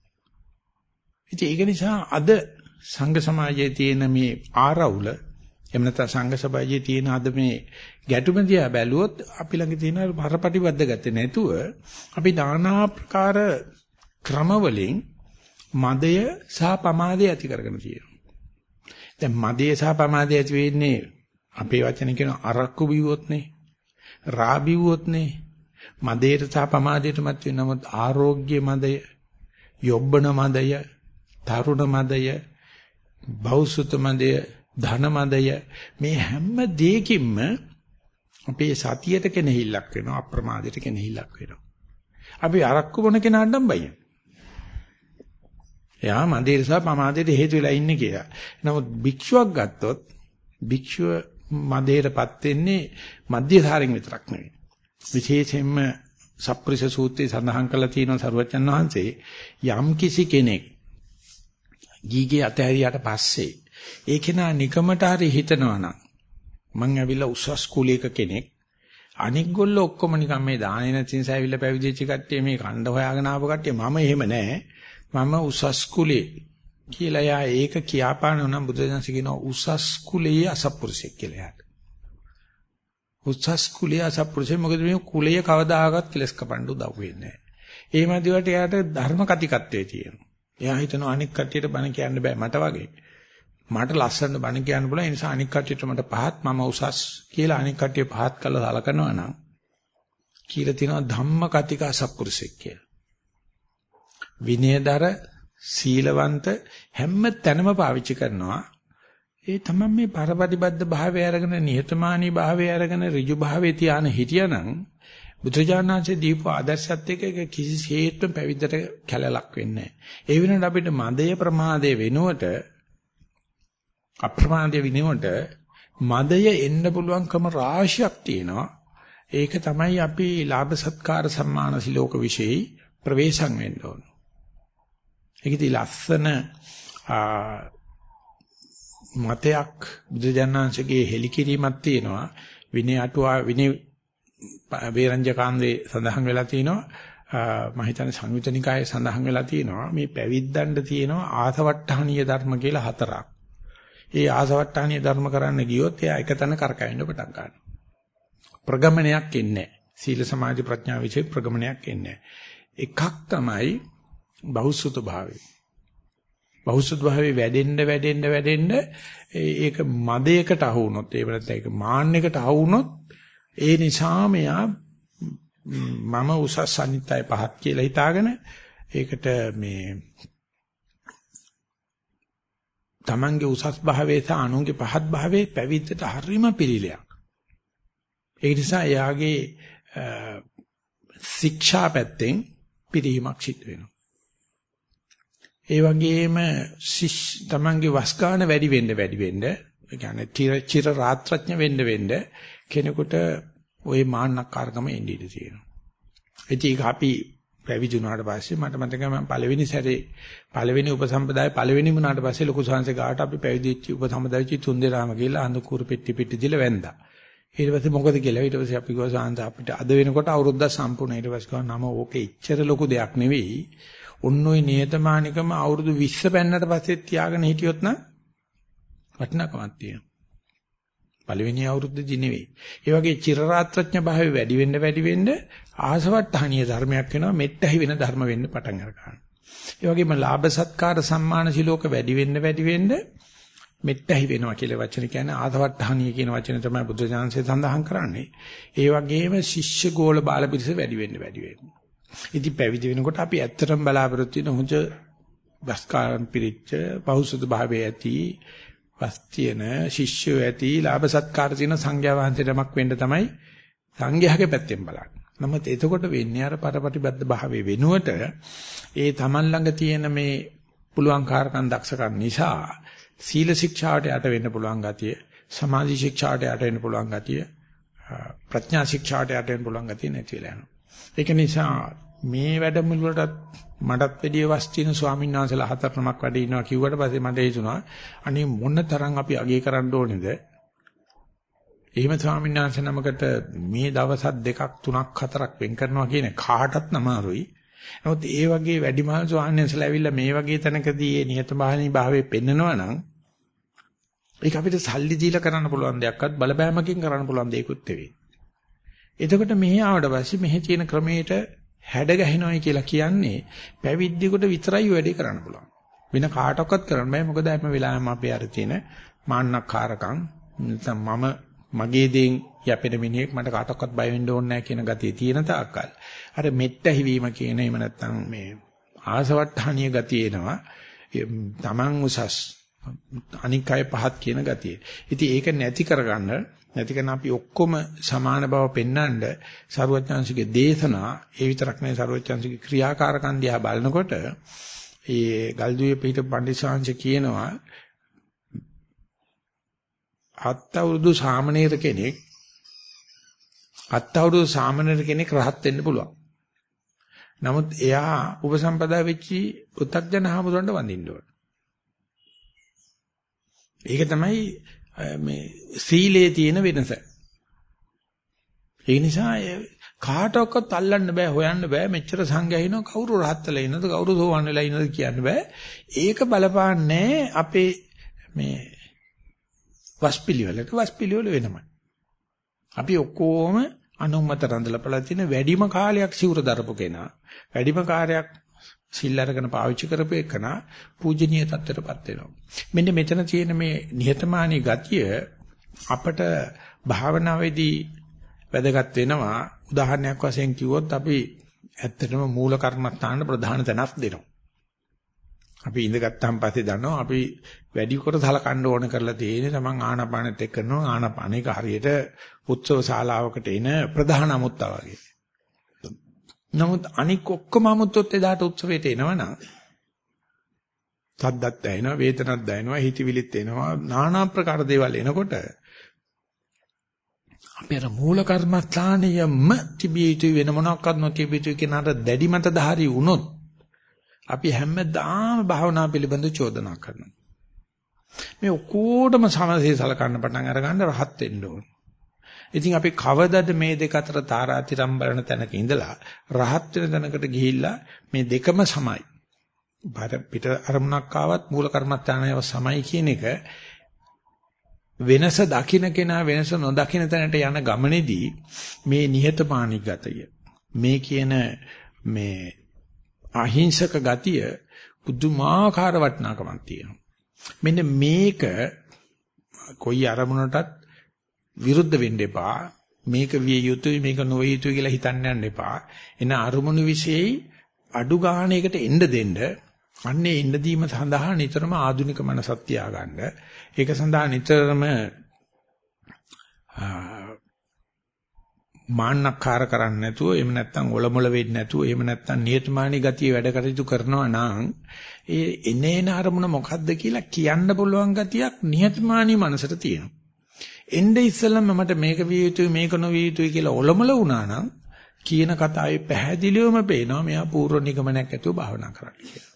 ඉතින් ඒක නිසා අද සංඝ සමාජයේ තියෙන මේ ආරවුල එහෙම නැත්නම් සංඝ සභාවේ තියෙන අද මේ ගැටුම දිහා බැලුවොත් අපි ළඟ තියෙන පරපටිබද්ධ ගත්තේ නැතුව අපි নানা ආකාර ක්‍රමවලින් මදය සහ පමාදය ඇති කරගෙන තියෙනවා. දැන් මදය සහ පමාදය ඇති වෙන්නේ අපේ වචන කියන අරක්කු බිව්වොත්නේ, රා බිව්වොත්නේ. මදයට සහ පමාදයට මත වෙන නමුත් ආරෝග්‍ය මදය, යොබ්බන මදය, තරුණ මදය, බෞසුත මදය, ධන මදය මේ හැම දෙයකින්ම අපේ සතියට කෙනෙහිල්ලක් වෙනවා, අප්‍රමාදයට කෙනෙහිල්ලක් වෙනවා. අපි අරක්කු බොන කෙනාට නම් බයින. එයා මදේට සහ පමාදයට හේතු වෙලා ඉන්නේ කියලා. නමුත් භික්ෂුවක් ගත්තොත් භික්ෂුව මදේටපත් වෙන්නේ මධ්‍යධාරයෙන් විතරක් නෙවෙයි. විශේෂයෙන්ම සප්පරිස සූත්‍රයේ සඳහන් කරලා තියෙනවා සරුවචන් වහන්සේ යම් කිසි කෙනෙක් ගීගේ අතහැරියාට පස්සේ ඒ කෙනා නිකමට හරි හිතනවා නම් මං ඇවිල්ලා උසස් කුලයක කෙනෙක් අනික් ගොල්ලෝ ඔක්කොම නිකන් මේ දානේ නැති නිසා ඇවිල්ලා පැවිදිච්ච කට්ටිය මේ කණ්ඩ හොයාගෙන ආපු කට්ටිය මම එහෙම නෑ මම උසස් කුලේ කියලා යා ඒක කියාපාන නම් බුදුදහම කියනවා උසස් කුලයේ අසත්පුරුෂයෙක් කියලා යාට. උසස් කුලයේ අසත්පුරුෂයෙක් මොකද මේ කුලයේ කවදාකවත් කෙලස් කපන්න උදව් වෙන්නේ නෑ. ඒ මැදිවට යාට ධර්ම කතිකත්වයේ තියෙනවා. එයා හිතනවා අනික් කට්ටියට බණ කියන්න බෑ මට වගේ. මට ලස්සන බණ කියන්න බුණා ඒ නිසා අනික් කට්ටියට මට පහත් මම උසස් කියලා අනික් කට්ටිය පහත් කළා සලකනවා නම් කියලා තියෙනවා ධම්ම කතික අසත්පුරුෂයෙක් කියලා. විනයදර සීලවන්ත හැම තැනම පාවිච්චි කරනවා. ඒ තමයි මේ පරපටිබද්ධ භාවය අරගෙන නිහතමානී භාවය අරගෙන ඍජු භාවයේ තියාන හිටියනම් බුදුජානනාංශයේ දීප ආදර්ශයත් එක්ක කිසිසේත්ම පැවිද්දට කැලලක් වෙන්නේ නැහැ. ඒ වෙනුවට අපිට මදය ප්‍රමාදය වෙනුවට අප්‍රමාදය වෙනුවට මදය එන්න පුළුවන්කම රාශියක් තියෙනවා. ඒක තමයි අපි ලාභ සත්කාර සම්මාන සිලෝක විශේෂයි ප්‍රවේශම් වෙන්න ඕන. ඒකදී ලස්සන මතයක් බුදුජානනාංශගේ හෙලිකිරීමක් තියෙනවා. විනය අටුවා විනය වේරංජකාන්දේ සඳහන් වෙලා තිනවා මම හිතන්නේ සංයුතනිකායේ සඳහන් වෙලා තිනවා මේ පැවිද්දන්ට තියෙනවා ආසවට්ටහනීය ධර්ම කියලා 4ක්. ඒ ආසවට්ටහනීය ධර්ම කරන්න ගියොත් එයා එකතැන කරකැවෙන්න පටන් ගන්නවා. ප්‍රගමනයක් එන්නේ නැහැ. සීල සමාධි ප්‍රඥා විචේ ප්‍රගමනයක් එන්නේ නැහැ. එකක් තමයි බහුසුත භාවය. බහුසුත භාවයේ වැඩෙන්න ඒක මදයකට අහු වුණොත් ඒ වෙනත් ඒක මාන්නයකට අහු වුණොත් ඒ නිසා මෙයා මම උසස් අනිත්‍යය පහත් කියලා හිතාගෙන ඒකට මේ තමන්ගේ උසස් භාවයේ සහ අනුන්ගේ පහත් භාවයේ පැවිද්දට හරීම පිළිලයක්. ඒ නිසා එයාගේ ශික්ෂා පැත්තෙන් පිරීමක් සිද්ධ වෙනවා. ඒ වගේම තමන්ගේ වස්කාන වැඩි වෙන්න ඒ කියන්නේ චිර රාත්‍රඥ වෙන්න කෙනෙකුට ওই මාන්නකාරකම එන්නේ ඉඳී තියෙනවා. ඒක අපි පැවිදි වුණාට පස්සේ මට මතකයි මම පළවෙනි උපසම්පදායේ පළවෙනිම වුණාට පස්සේ ලොකු සංඝ ගාට අපි පැවිදිච්ච උපසම්පදායචි තුන්දෙනාම ගිහලා අඳුකුරු පෙට්ටි දීලා වැන්දා. ඊට පස්සේ මොකද කියලා ඊට පස්සේ අපි ගියා සංඝ අපිට අද වෙනකොට අවුරුද්දක් සම්පූර්ණ. ඊට පස්සේ ගියා නම ඕකේ ඉච්චර ලොකු දෙයක් නෙවෙයි. ඔන්න ඔය නියතමානිකම අවුරුදු 20 පෙන්නට පස්සේ තියාගෙන හිටියොත් නම් වටිනාකමක් තියෙනවා. පළවෙනි අවුරුද්දේදී නෙවෙයි. ඒ වගේ චිරරාත්‍රඥ භාවය වැඩි වෙන්න ආසවට්ටහනීය ධර්මයක් වෙනවා මෙට්ටහි වෙන ධර්ම වෙන්න පටන් ගන්නවා. ඒ වගේම ලාභ සත්කාර සම්මාන සිලෝක වැඩි වෙන්න මෙට්ටහි වෙනවා කියලා වචන කියන්නේ ආසවට්ටහනීය කියන වචනේ තමයි බුද්ධ ඥානසේ සඳහන් කරන්නේ. ඒ වගේම ශිෂ්‍ය ගෝල බාල පිරිස වැඩි වෙන්න. ඉතින් පැවිදි වෙනකොට අපි ඇත්තටම බලාපොරොත්තු වෙන හොඳ වස්කාරම් පිරිච්ච පෞසුදු භාවයේ ඇති වස්තියන ශිෂ්‍යෝ ඇති ලාභ සත්කාර තියෙන සංඝයා වහන්සේටමක් වෙන්න තමයි සංඝයාගේ පැත්තෙන් බලන්නේ. නමුත් එතකොට වෙන්නේ අර පරපටිබද්ධ භාවයේ වෙනුවට ඒ Taman ළඟ තියෙන මේ පුළුවන්කාරකම් දක්ෂකම් නිසා සීල ශික්ෂාවට යට වෙන්න පුළුවන් ගතිය, සමාධි ශික්ෂාවට යට වෙන්න පුළුවන් ගතිය, ප්‍රඥා ශික්ෂාවට යට වෙන්න පුළුවන් ගතිය නැති වෙලා යනවා. ඒක නිසා මේ වැඩමුළුවටත් මටත් වැඩි වස්තින ස්වාමීන් වහන්සේලා 4 නමක් වැඩ ඉනවා කිව්වට පස්සේ මට හිතුණා අනේ මොන තරම් අපි අගය කරන්න ඕනේද? එහෙම ස්වාමීන් වහන්සේ නමකට මේ දවස් 2ක් 3ක් 4ක් වෙන් කරනවා කියන කාටත් නමාරුයි. නමුත් ඒ වගේ වැඩිමහල් ස්වාමීන් වහන්සේලා ඇවිල්ලා මේ වගේ තැනකදී මේ නිහතමානී භාවයේ පෙන්නනවා නම් ඒක අපිට සල්ලි දීලා කරන්න පුළුවන් දෙයක්වත් බලපෑමකින් කරන්න පුළුවන් දෙයක්වත් නෙවෙයි. එතකොට මෙහි ආවට පස්සේ මෙහි තියෙන ක්‍රමයට හැඩ ගැහෙනවයි කියලා කියන්නේ පැවිද්දෙකුට විතරයි වැඩේ කරන්න පුළුවන්. වෙන කාටවත් කරන්න බෑ. මොකද හැම වෙලාවෙම අපේ අර තියෙන මාන්නකාරකම් නැත්නම් මගේ දේන් යැපෙන මිනිහෙක් මට කාටවත් බය වෙන්න ඕනේ නැහැ කියන ගතිය තියෙන තාක්කල්. අර මෙට්ට හිවීම කියන එහෙම නැත්නම් මේ ආසවට්ටහණීය ගතිය එනවා. Taman උසස් අනික් අය පහත් කියන ගතිය. ඉතින් ඒක නැති කරගන්න නැතිකන අපි ඔක්කොම සමාන බව පෙන්වන්න සරුවචාන්සිකේ දේශනා ඒ විතරක් නෙවෙයි සරුවචාන්සිකේ ක්‍රියාකාරකම් දිහා බලනකොට ඒ ගල්දුවේ පිට පඬිස්සංශ කියනවා අත්තවුරුදු සාමණේර කෙනෙක් රහත් වෙන්න පුළුවන්. නමුත් එයා උපසම්පදා වෙච්චි පෘථග්ජන හමුදුරන්ට වඳින්න ඕන. ඒක තමයි මේ සීලේ තියෙන වෙනස. ඒ නිසා කාටවත් අල්ලන්න බෑ හොයන්න බෑ මෙච්චර සංඝයා ඉනවා කවුරු රහත්ලා ඉන්නද කවුරු සෝවන් වෙලා ඉන්නද කියන්න බෑ. ඒක බලපාන්නේ අපේ මේ වස්පිලිවල වෙනමයි. අපි ඔක්කොම අනුමත රඳලා තියෙන වැඩිම කාලයක් සිවුර දරපු කෙනා වැඩිම කාර්යයක් සිල් අරගෙන පාවිච්චි කරපු එකනා පූජනීය තත්ත්වයටපත් වෙනවා. මෙන්න මෙතන තියෙන මේ නිහතමානී ගතිය අපට භාවනාවේදී වැදගත් වෙනවා. උදාහරණයක් වශයෙන් කිව්වොත් අපි ඇත්තටම මූල කර්මස්ථාන ප්‍රධාන තැනක් දෙනවා. අපි ඉඳගත්තාන් පස්සේ දන්නවා අපි වැඩි කොට සලකන්න ඕන කරලා තියෙන්නේ තමන් ආනාපානෙත් එක්ක කරනවා. ආනාපානේක හරියට උත්සව ශාලාවකට එන ප්‍රධාන අමුත්තා වගේ. නමුත් අනික ඔක්කොම අමුත්තොත් එදාට උත්සවයට එනවනම් සද්දත් දැනෙනවා වේදනත් දැනෙනවා හිතවිලිත් එනවා নানা ප්‍රකාර දේවල් එනකොට අපේ මූල කර්මස්ථානියම තිබිය යුතු වෙන මොනක්වත් නොතිබිය යුතු කෙනාට දැඩි මතධාරී වුණොත් අපි හැමදාම භාවනා පිළිබඳ චෝදනා කරනවා. මේ ඔක්කොටම සමසේ සලකන්න පටන් අරගන්න රහත් වෙන්න ඕන. ඉතින් අපි කවදද මේ දෙක අතර තාරාතිරම් බලන තැනක ඉඳලා රහත් වෙන තැනකට ගිහිල්ලා මේ දෙකම සමයි. පිට අරමුණක් ආවත් මූල කර්මස්ථානයව සමයි කියන එක වෙනස දකින්න කෙනා වෙනස නොදකින්න තැනට යන ගමනේදී මේ නිහතමානී ගතිය මේ කියන මේ අහිංසක ගතිය පුදුමාකාර වටිනාකමක් තියෙනවා. මෙන්න මේක කොයි අරමුණටත් විරුද්ධ වෙන්න එපා. මේක විය යුතුයි මේක නොවිය යුතුයි කියලා හිතන්න යන්න එපා. එන අරමුණු විශේෂයි අඩු ගාණයකට එන්න දෙන්න. අන්නේ එන්න දීම සඳහා නිතරම ආධුනික මනසක් තියාගන්න. ඒක සඳහා නිතරම මාන්නක්කාර කරන්නේ නැතුව එහෙම නැත්නම් ඔලොමල වෙන්නේ නැතුව එහෙම නැත්නම් නියතමානී ගතිය වැඩ කටයුතු කරනවා නම් ඒ එනේන අරමුණ මොකද්ද කියලා කියන්න පුළුවන් ගතියක් නියතමානී මනසට තියෙනවා. එnde ඉස්සෙල්ලම මට මේක විය යුතුයි මේක නොවිය යුතුයි කියලා ඔලොමල වුණා නම් කියන කතාවේ පැහැදිලිවම පේනවා මෙයා පූර්ව නිගමනයක් ඇතුව භාවනා කරන්නේ කියලා.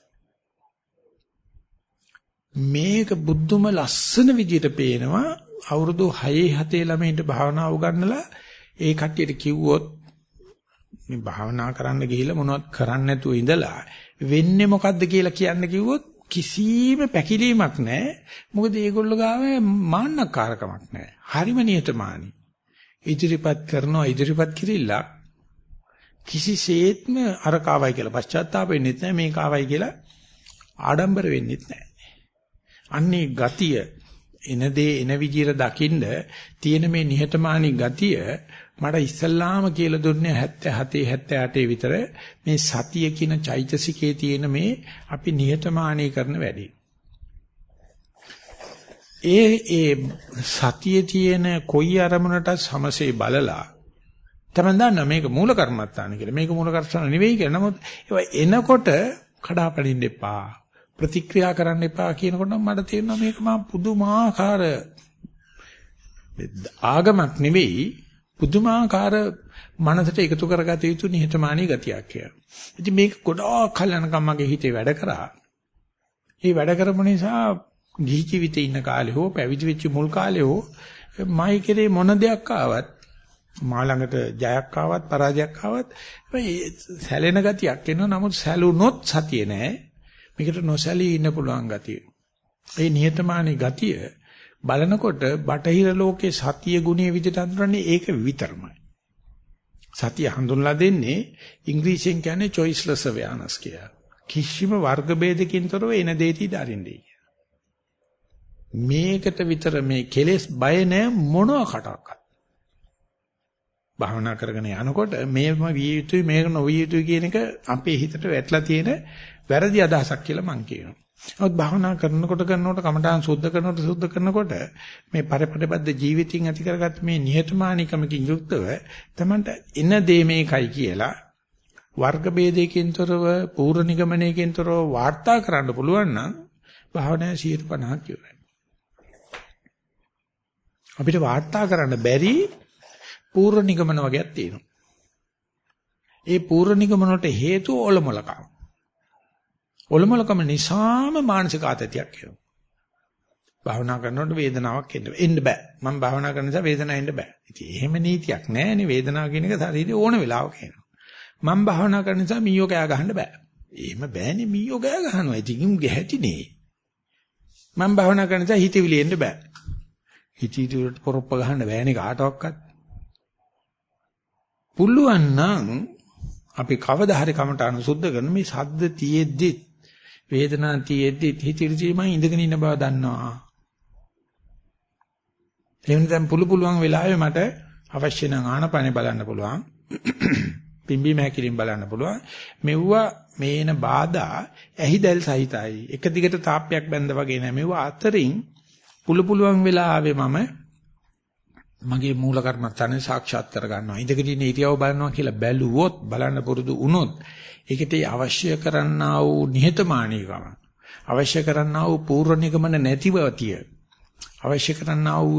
මේක බුද්ධම ලස්සන විදියට පේනවා අවුරුදු 6-7 ළමයින්ට භාවනා උගන්වලා ඒ කට්ටියට කිව්වොත් මේ භාවනා කරන්න ගිහිල්ලා මොනවත් කරන්න නැතුව ඉඳලා වෙන්නේ මොකද්ද කියලා කියන්න කිව්වොත් කිසිම පැකිලීමක් නැහැ. මොකද ඒගොල්ලෝ ගාව මාන්නකාරකමක් නැහැ. හරිම නියතමානී. ඉදිරිපත් කරනවා ඉදිරිපත් කිරිල්ලක් කිසිසේත්ම අර කාවයි කියලා පශ්චාත්තාප වෙන්නෙත් නැහැ මේ කාවයි කියලා ආඩම්බර වෙන්නෙත් නැහැ. අන්නේ ගතිය එන දේ එන විදියට දකින්න තියෙන මේ නිහතමානී ගතිය මට ඉස්සල්ලාම කියලා දුන්නේ 77 78 විතර මේ සතිය කියන චෛතසිකයේ තියෙන මේ අපි නිහතමානී කරන වැඩි. ඒ සතියේ තියෙන කොයි අරමුණට සමසේ බලලා තමයි දන්න මේක මූල කර්මත්තාන කියලා. මේක මූල කර්මස්ථාන නෙවෙයි කියලා. නමුත් ඒවා එනකොට කඩාපැනින්න එපා. ප්‍රතික්‍රියා කරන්න එපා කියනකොට මට තේරෙනවා මේක මා පුදුමාකාර ආගමක් නෙවෙයි පුදුමාකාර මනසට එකතු කරගත යුතු නිහතමානී ගතියක් කියලා. ඉතින් මේක ගොඩාක් කල යනකම් මගේ හිතේ වැඩ කරා. මේ වැඩ කරපු නිසා ගිහි ජීවිතේ ඉන්න කාලේ හෝ පැවිදි වෙච්ච මුල් කාලේ හෝ මයි කෙරේ මොන දෙයක් ආවත් මා ළඟට ජයක් ආවත් පරාජයක් ආවත් සැලෙන ගතියක් එනවා. නමුත් සැලුනොත් සතිය නෑ. මේකට නොසැලී ඉන්න පුළුවන් ගතිය. ඒ නිහතමානී ගතිය බලනකොට බටහිර ලෝකේ සතිය ගුණයේ විදිහට හඳුනන්නේ ඒක විතරමයි. සතිය හඳුන්ලා දෙන්නේ ඉංග්‍රීසියෙන් කියන්නේ choiceless awareness කියලා. කිසිම වර්ග ભેදකින් තොරව එන දෙයටි දරින්නේ කියලා. මේකට විතර මේ කෙලෙස් බය නැ මොනවා කටක්වත්. භාවනා කරගෙන යනකොට මේම විය යුතුයි මේක නොවිය යුතුයි කියන එක අපේ හිතට වැටලා තියෙන වැරදි අදහසක් කියලා මං කියනවා. නමුත් භාවනා කරනකොට කමඨාන් සුද්ධ කරනකොට මේ පරිපරිබද්ධ ජීවිතින් ඇති කරගත්ත මේ නිහතමානීකමකින් යුක්තව තමන්ට එන දේ මේකයි කියලා වර්ග ભેදයකින් තොරව පූර්ව නිගමනයකින් තොරව වාර්තා කරන්න පුළුවන් නම් භාවනාවේ 50% ඉවරයි. අපිට වාර්තා කරන්න බැරි පූර්ව නිගමන වගේක් තියෙනවා. ඒ පූර්ව නිගමන වලට හේතුව ඔලොමලකම. ඔලොමලකම නිසාම මානසික ආතතියක් එනවා. භාවනා කරනකොට වේදනාවක් එන්න බෑ. මම භාවනා කරන නිසා වේදනාවක් එන්න බෑ. ඉතින් එහෙම නීතියක් නෑනේ. වේදනාව කියන එක ශරීරේ ඕන වෙලාවක එනවා. මම භාවනා කරන නිසා මීයෝ කෑ ගහන්න බෑ. එහෙම බෑනේ මීයෝ කෑ ගහනවා. ඉතින් ගැහැටිනේ. මම භාවනා කරන නිසා හිතවිලි එන්න බෑ. හිතවිලි වලට පොරොප්ප ගහන්න බෑනේ කාටවත්. පුළුවන් නම් අපි කවදා හරි කමටහන සුද්ධ කරන මේ ශබ්ද තියෙද්දි වේදනා තියෙද්දි හිතවිලි මම ඉඳගෙන ඉන්න බව දන්නවා. එහෙනම් දැන් පුළුවන් වෙලාවෙ මට අවශ්‍ය නම් ආනපනෙ බලන්න පුළුවන්. පිම්බීම හැකිලින් බලන්න පුළුවන්. මෙවුවා මේන බාධා ඇහිදල් සහිතයි. එක දිගට තාප්පයක් බැඳ වගේ නෑ. මෙවුවා අතරින් පුළුවන් වෙලාවෙ මම මගේ මූල කර්මස්ථානේ සාක්ෂාත් කර ගන්නවා. ඉඳගෙන ඉන්න ඉරියව බලනවා කියලා බැලුවොත් බලන්න පුරුදු වුණොත් ඒකට අවශ්‍ය කරන්නා වූ නිහතමානීකම අවශ්‍ය කරන්නා වූ පූර්ව නිගමන නැතිවතිය අවශ්‍ය කරන්නා වූ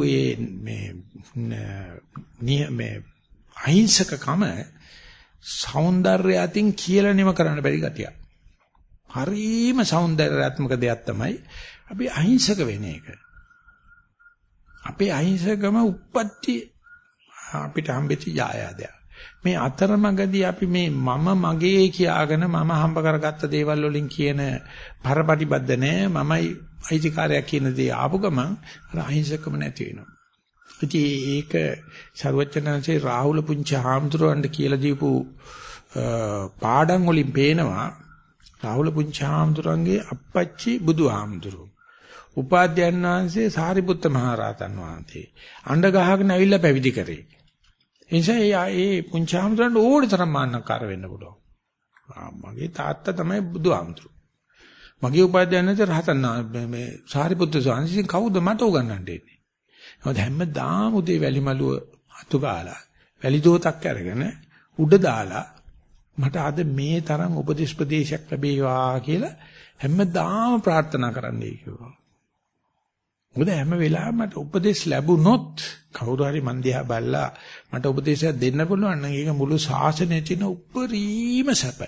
මේ අහිංසකකම సౌందර්යය අතින් කියලා නෙම කරන්න බැරි ගතිය. හරීම సౌందర్యාත්මක දෙයක් තමයි අපි අහිංසක වෙන එක. අපේ අහිංසකම උප්පත්ති අපිට හම්බෙච්ච යායාදය. මේ අතරමඟදී අපි මේ මම මගේ කියාගෙන මම හම්බ කරගත්ත දේවල් වලින් කියන පරපටිබද්ද නැහැ. මමයි අයිතිකාරයක් කියන දේ ආපු ගමන් අර අහිංසකම නැති වෙනවා. ඉතින් ඒක සර්වචනංශේ රාහුල පුංචි හාමුදුරුවන්ට කියලා දීපු පාඩම් වලින් පේනවා රාහුල පුංචි හාමුදුරන්ගේ අප්පච්චි බුදු හාමුදුරුවෝ උපාධ්‍යයන් වහන්සේ සාරිපුත්ත මහ රහතන් වහන්සේ අඬ ගහගෙන ඇවිල්ලා පැවිදි කරේ. ඒ නිසා ඒ පුංචි හාමුදුරන්ට ඕනේ තරම් මාන්නකාර වෙන්න පුළුවන්. මගේ තාත්තා තමයි බුදුහාමුදුරුවෝ. මගේ උපාධ්‍යයන් වහන්සේ රහතන් මේ සාරිපුත්ත ස්වාමීන් වහන්සේ කවුද මට උගන්වන්න දෙන්නේ? මොකද හැමදාම උදේ වැලිමලුව අතු ගාලා වැලි දෝතක් අරගෙන උඩ දාලා මට අද මේ තරම් උපදේශ ප්‍රදේශයක් ලැබේවා කියලා හැමදාම ප්‍රාර්ථනා කරන්නයි කිව්වා. මොකද හැම වෙලාවෙම මට උපදේශ ලැබුණොත් කවුරු හරි මන් දිහා බැලලා මට උපදේශයක් දෙන්න පුළුවන් නම් ඒක මුළු ශාසනයේ තියෙන උපරිම සැපයි.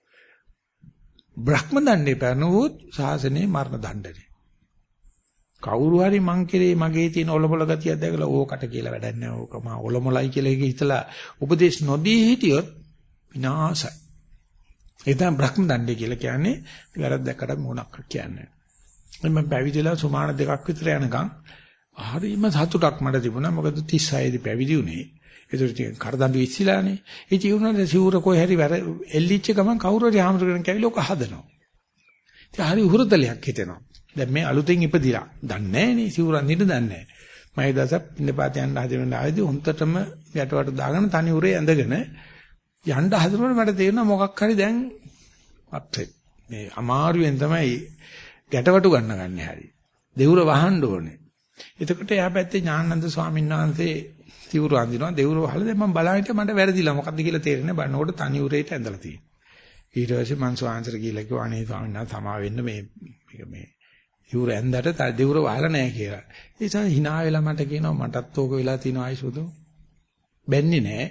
බ්‍රහ්ම දණ්ඩේ පැනවොත් ශාසනයේ මරණ දණ්ඩනේ. කවුරු හරි මං කෙරේ මගේ තියෙන ඔලොමල ගතියක් දැකලා ඕකට කියලා වැඩක් නැහැ. ඕක මා ඔලොමලයි කියලා හිතලා උපදේශ නොදී හිටියොත් විනාශයි. ඒ තමයි බ්‍රහ්ම දණ්ඩේ කියලා කියන්නේ වැරද්දකට මොනක් කියන්නේ. මම පැවිදිලා සුමාන 2ක් විතර යනකම් හරිම සතුටක් මට තිබුණා. මොකද 36 දී පැවිදි වුණේ. ඒතර ටික කරදඬු ඉස්සිලානේ. ඉතින් උනට සිවුර කොයි හරි එල්ලිච්ච ගමන් කවුරු හරි ආමතුරගෙන කැවිලා ඔක හදනවා. ඉතින් හරි උහුරතලයක් හිතෙනවා. දැන් මේ අලුතෙන් ඉපදිලා. දන්නේ නැහනේ සිවුරන් දින්න දන්නේ නැහැ. මම දවසක් පින්නපාත යන්න හදන ආයදී හොන්තටම යටවට දාගෙන තනි උරේ ඇඳගෙන යන්න හදනකොට මට තේරෙනවා මොකක් හරි දැන් අප්සෙට්. මේ අමාරුවෙන් තමයි ගැටවටු ගන්න හැරි. දෙවුර වහන්න ඕනේ. එතකොට එහා පැත්තේ ඥානানন্দ ස්වාමීන් වහන්සේ තිවුර අඳිනවා. දෙවුර වහලා දැන් මම බලහිට මට වැරදිලා මොකද්ද කියලා තේරෙන්නේ බලනකොට තනි උරේට ඇඳලා තියෙනවා. ඊට පස්සේ මං ස්වාමීන්සර කියලා කිව්වා අනේ ස්වාමීන් වහන්සේ සමා වෙන්න මේ තිවුර ඇඳට දෙවුර වහලා නැහැ කියලා. ඒ නිසා hina වෙලා මට කියනවා මටත් ඕක වෙලා තියෙනවා ආයිසුදු. බැන්නේ නැහැ.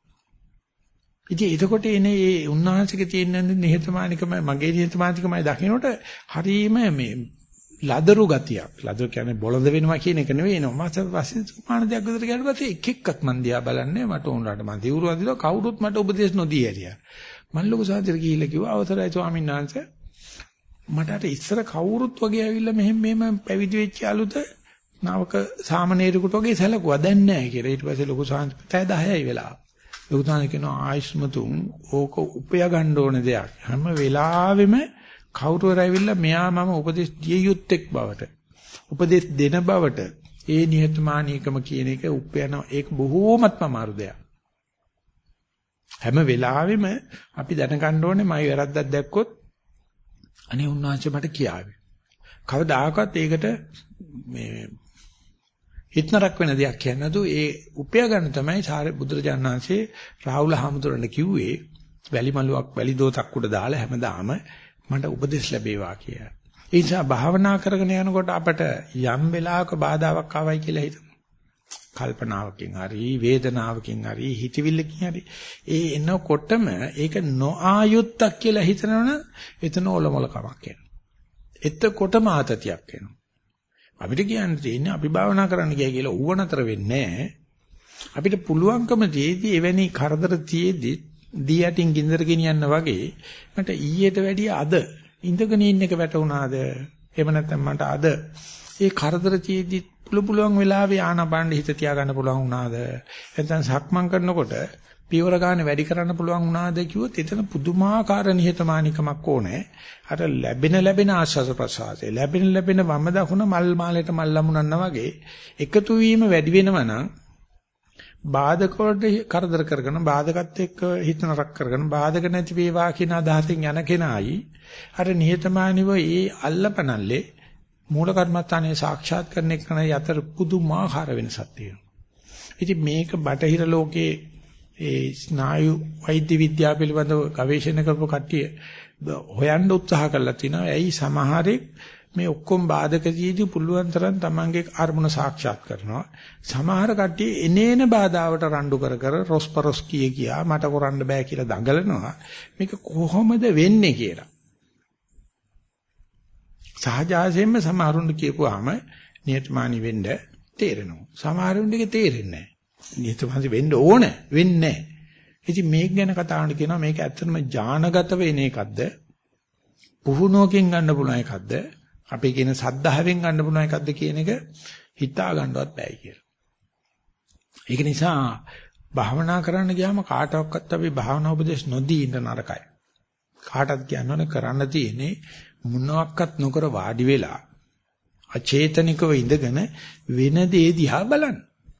ඉතින් එතකොට එනේ මේ උන්වහන්සේගේ තියෙන නිහතමානිකම මගේ නිහතමානිකමයි දකින්නට හරීම මේ ලදරු ගතියක්. ලදරු කියන්නේ බොළඳ වෙනවා කියන එක නෙවෙයි නෝ. මාස පස්සේ සුමාන දෙයක් විතර ගියාට පස්සේ එක එක්කත් මන් දිහා බලන්නේ මට උන්රට මන් දිවුරු අඳිනවා කවුරුත් මට උපදේශ නොදී ඇරියා. මන් ලොකු සාන්තිර ගිහිල්ලා කිව්වා අවසරයි ස්වාමීන් වහන්සේ මට අර ඉස්සර කවුරුත් වගේ ඇවිල්ලා මෙහෙම පැවිදි වෙච්ච අලුත නාවක සාමණේරෙකුට වගේ සැලකුවා දැන් නැහැ කියලා. ඊට පස්සේ ලොකු සාන්ති 10යි වෙලා. ලොකු සාන්ති කියනවා ආයස්මතුන් ඕක උපය ගන්න ඕන දෙයක්. හැම වෙලාවෙම කවුරු හරි ඇවිල්ලා මෙයා මම උපදේශ දිය යුත්තේක් බවට උපදේශ දෙන බවට ඒ නිහතමානීකම කියන එක උපයන ඒක බොහෝමත්ම අමාරු දෙයක්. හැම වෙලාවෙම අපි දැනගන්න ඕනේ මයි වැරද්දක් දැක්කොත් අනේ උන්වහන්සේ මට කියාවේ. කවදාකවත් ඒකට මේ හිතනරක් වෙන දෙයක් කියන්නේ නැතු ඒ උපය ගන්න තමයි සාරේ බුදුරජාණන් වහන්සේ රාහුල හාමුදුරන්ට කිව්වේ වැලි මලුවක් වැලි දෝතක් උඩ දාලා හැමදාම මට උපදෙස් ලැබේවා කියලා. ඒ නිසා භාවනා කරගෙන යනකොට අපට යම් වෙලාවක බාධාවක් ආවයි කියලා හිතමු. කල්පනාවකින් හරි වේදනාවකින් හරි හිතවිල්ලකින් හරි ඒ එනකොටම ඒක නොආයුත්තක් කියලා හිතනවනම් එතන ඔලොමල කමක් එනවා. එතකොටම ආතතියක් එනවා. අපිට කියන්න තියෙන්නේ අපි භාවනා කරන්න ගියා කියලා ඌව නතර වෙන්නේ නැහැ. අපිට පුළුවන්කම තියේදී එවැනි කරදර තියේදී දී යටින් ගින්දර ගෙනියන්න වගේ මට ඊයට වැඩිය අද ඉඳගෙන ඉන්න එක වැටුණාද? එහෙම නැත්නම් මට අද ඒ කරදර තියේදී පුළුවන් වෙලාවේ ආනපාන හිත තියාගන්න පුළුවන් වුණාද? නැත්නම් සක්මන් කරනකොට පියවර ගන්න වැඩි කරන්න පුළුවන් වුණාද කිව්වොත් එතන පුදුමාකාර නිහතමානිකමක් ඕනේ. අර ලැබෙන ආශාස ප්‍රසආසය ලැබෙන වම දකුණ මල් මාලයට මල් ලැබුණා වගේ එකතු වීම වැඩි වෙනවා නම් බාධක වලට කරදර කරගෙන බාධකත් එක්ක හිත නරක කරගෙන බාධක නැති වේවා කියන අදහසින් යන කෙනායි අර නිහතමානීව ඒ අල්ලපනල්ලේ මූල කර්මස්ථානයේ සාක්ෂාත් කරන එක නයි අතර පුදුමාකාර වෙනසක් තියෙනවා. ඉතින් මේක බටහිර ලෝකයේ ඒ ස්නායු වෛද්‍ය විද්‍යාව පිළිබඳව ගවේෂණ කරපු කට්ටිය හොයන්න උත්සාහ කරලා තිනවා. ඇයි සමහරෙක් මේ ඔක්කොම බාධකදීදී පුළුවන් තරම් තමන්ගේ අරමුණ සාක්ෂාත් කරනවා. සමහර කට්ටිය එනේන බාධාවට රණ්ඩු කර රොස්පරොස් කියා මට කරන්න බෑ කියලා දඟලනවා. මේක කොහොමද වෙන්නේ කියලා. සහජාසයෙන්ම සමහරුන්ට කියපුවාම නියතමානී වෙන්න තේරෙනවා. සමහරුන්ට ඒක තේරෙන්නේ නැහැ. නියතමානී වෙන්න ඕන වෙන්නේ නැහැ. ඉතින් මේක ගැන කතා කරන්න කියනවා මේක ඇත්තටම ඥානගත වෙන එකක්ද? පුහුණුවකින් ගන්න පුළුවන් එකක්ද? අපි කියන සද්ධාවෙන් ගන්න පුළුවන් එකක්ද කියන එක හිතා ගන්නවත් බෑ කියලා. ඒක නිසා භාවනා කරන්න ගියාම කාටවත් අපි භාවනා උපදේශ නොදී ඉන්න නරකයි. කාටවත් කියන්න කරන්න තියෙන්නේ මොනවත් නොකර වාඩි වෙලා අචේතනිකව ඉඳගෙන වෙන දේ දිහා බලන්න.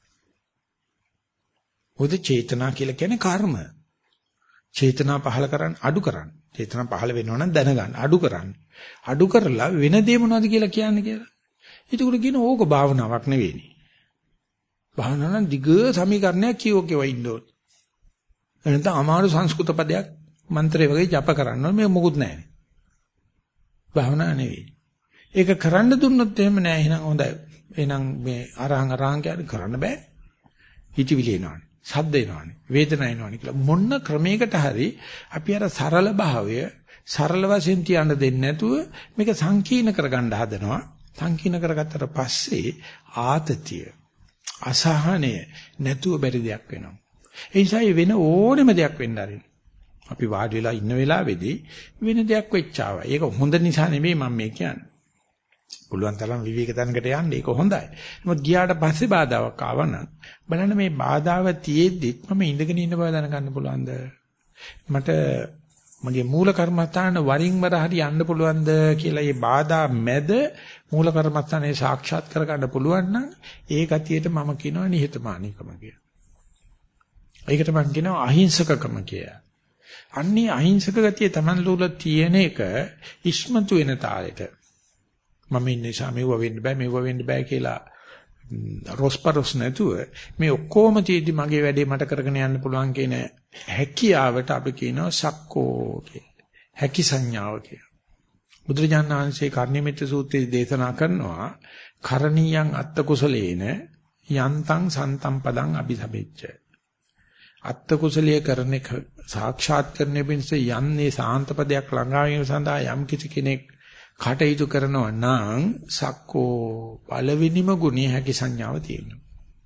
මොකද චේතනා කියලා කියන්නේ කර්ම. චේතනා පහල කරන්න අඩු කරන්න. චේතනා පහල වෙනවා නම් දැනගන්න අඩු කරන්න. අඩු කරලා වෙන දේ මොනවද කියලා කියන්නේ කියලා. ඒක උඩ කියන ඕක භාවනාවක් නෙවෙයි. භාවනා නම් දිග සමීකරණයක් කියව ඉන්න ඕන. එනත අමාරු සංස්කෘත පදයක් මන්ත්‍රය වගේ ජප කරන්න ඕන. මේ මොකුත් නැහැ. භාවනා නෙවෙයි. ඒක කරන්න දුන්නොත් එහෙම නෑ. එහෙනම් හොඳයි. එහෙනම් මේ අරහං කියන්නේ කරන්න බෑ. හිතවිලි එනවනේ. ශබ්ද එනවනේ. වේදනා එනවනේ කියලා මොන ක්‍රමයකට හරි අපි අර සරල භාවය සරල වශයෙන් තියන්න දෙන්නේ නැතුව මේක සංකීර්ණ කරගන්න හදනවා. සංකීර්ණ කරගත්තට පස්සේ ආතතිය අසහනය නැතුව බැරි දෙයක් වෙනවා. ඒ නිසා වෙන ඕනෙම දෙයක් වෙන්න ආරින්. අපි වාඩි වෙලා ඉන්න වෙලාවේදී වෙන දෙයක් වෙච්චාවා. ඒක හොඳ නිසා නෙමෙයි මම මේ කියන්නේ. පුළුවන් තරම් විවේක තැනකට යන්න ඒක හොඳයි. නමුත් ගියාට පස්සේ බාධාවක් ආවනම් බලන්න මේ බාධාව තියෙද්දිත් මම ඉඳගෙන ඉන්න බව දැනගන්න පුළුවන්ද? මට මගේ මූල කර්මස්ථාන වරින් වර හරි යන්න පුළුවන්ද කියලා මේ බාධා මැද මූල කර්මස්ථානේ සාක්ෂාත් කරගන්න පුළුවන් නම් ඒ ගතියට මම කියනවා නිහතමානීකම කියලා. ඒකට මම කියනවා අහිංසකකම කියලා. අන්නේ අහිංසක ගතිය Taman ලෝල තියෙන එක ඉස්මතු වෙන තාලෙට මම ඉන්නේ සමෙව වෙන්න බෑ කියලා රොස්පරොස් නැතුව මේ ඔක්කොම තියෙදි මගේ වැඩේ මට කරගෙන යන්න පුළුවන් කියන හැකියාවට අපි කියනවා සක්කෝ කියලා. හැකි සංඥාව කියලා. බුදුරජාණන් වහන්සේ කර්ණිමිත්‍ර සූත්‍රයේ දේශනා කරනවා කරණීයං අත්ත කුසලේන යන්තං සන්තම් පදං අபிසබෙච්ච. අත්ත කුසලයේ කරන එක සාක්ෂාත් කරන්නේ පිණිස යන්නේ සාන්ත පදයක් ළඟා වීම සඳහා යම් කිසි කෙනෙක් කටයුතු කරනවා නම් සක්කෝ පළවෙනිම ගුණය හැකි සංඥාව තියෙනවා.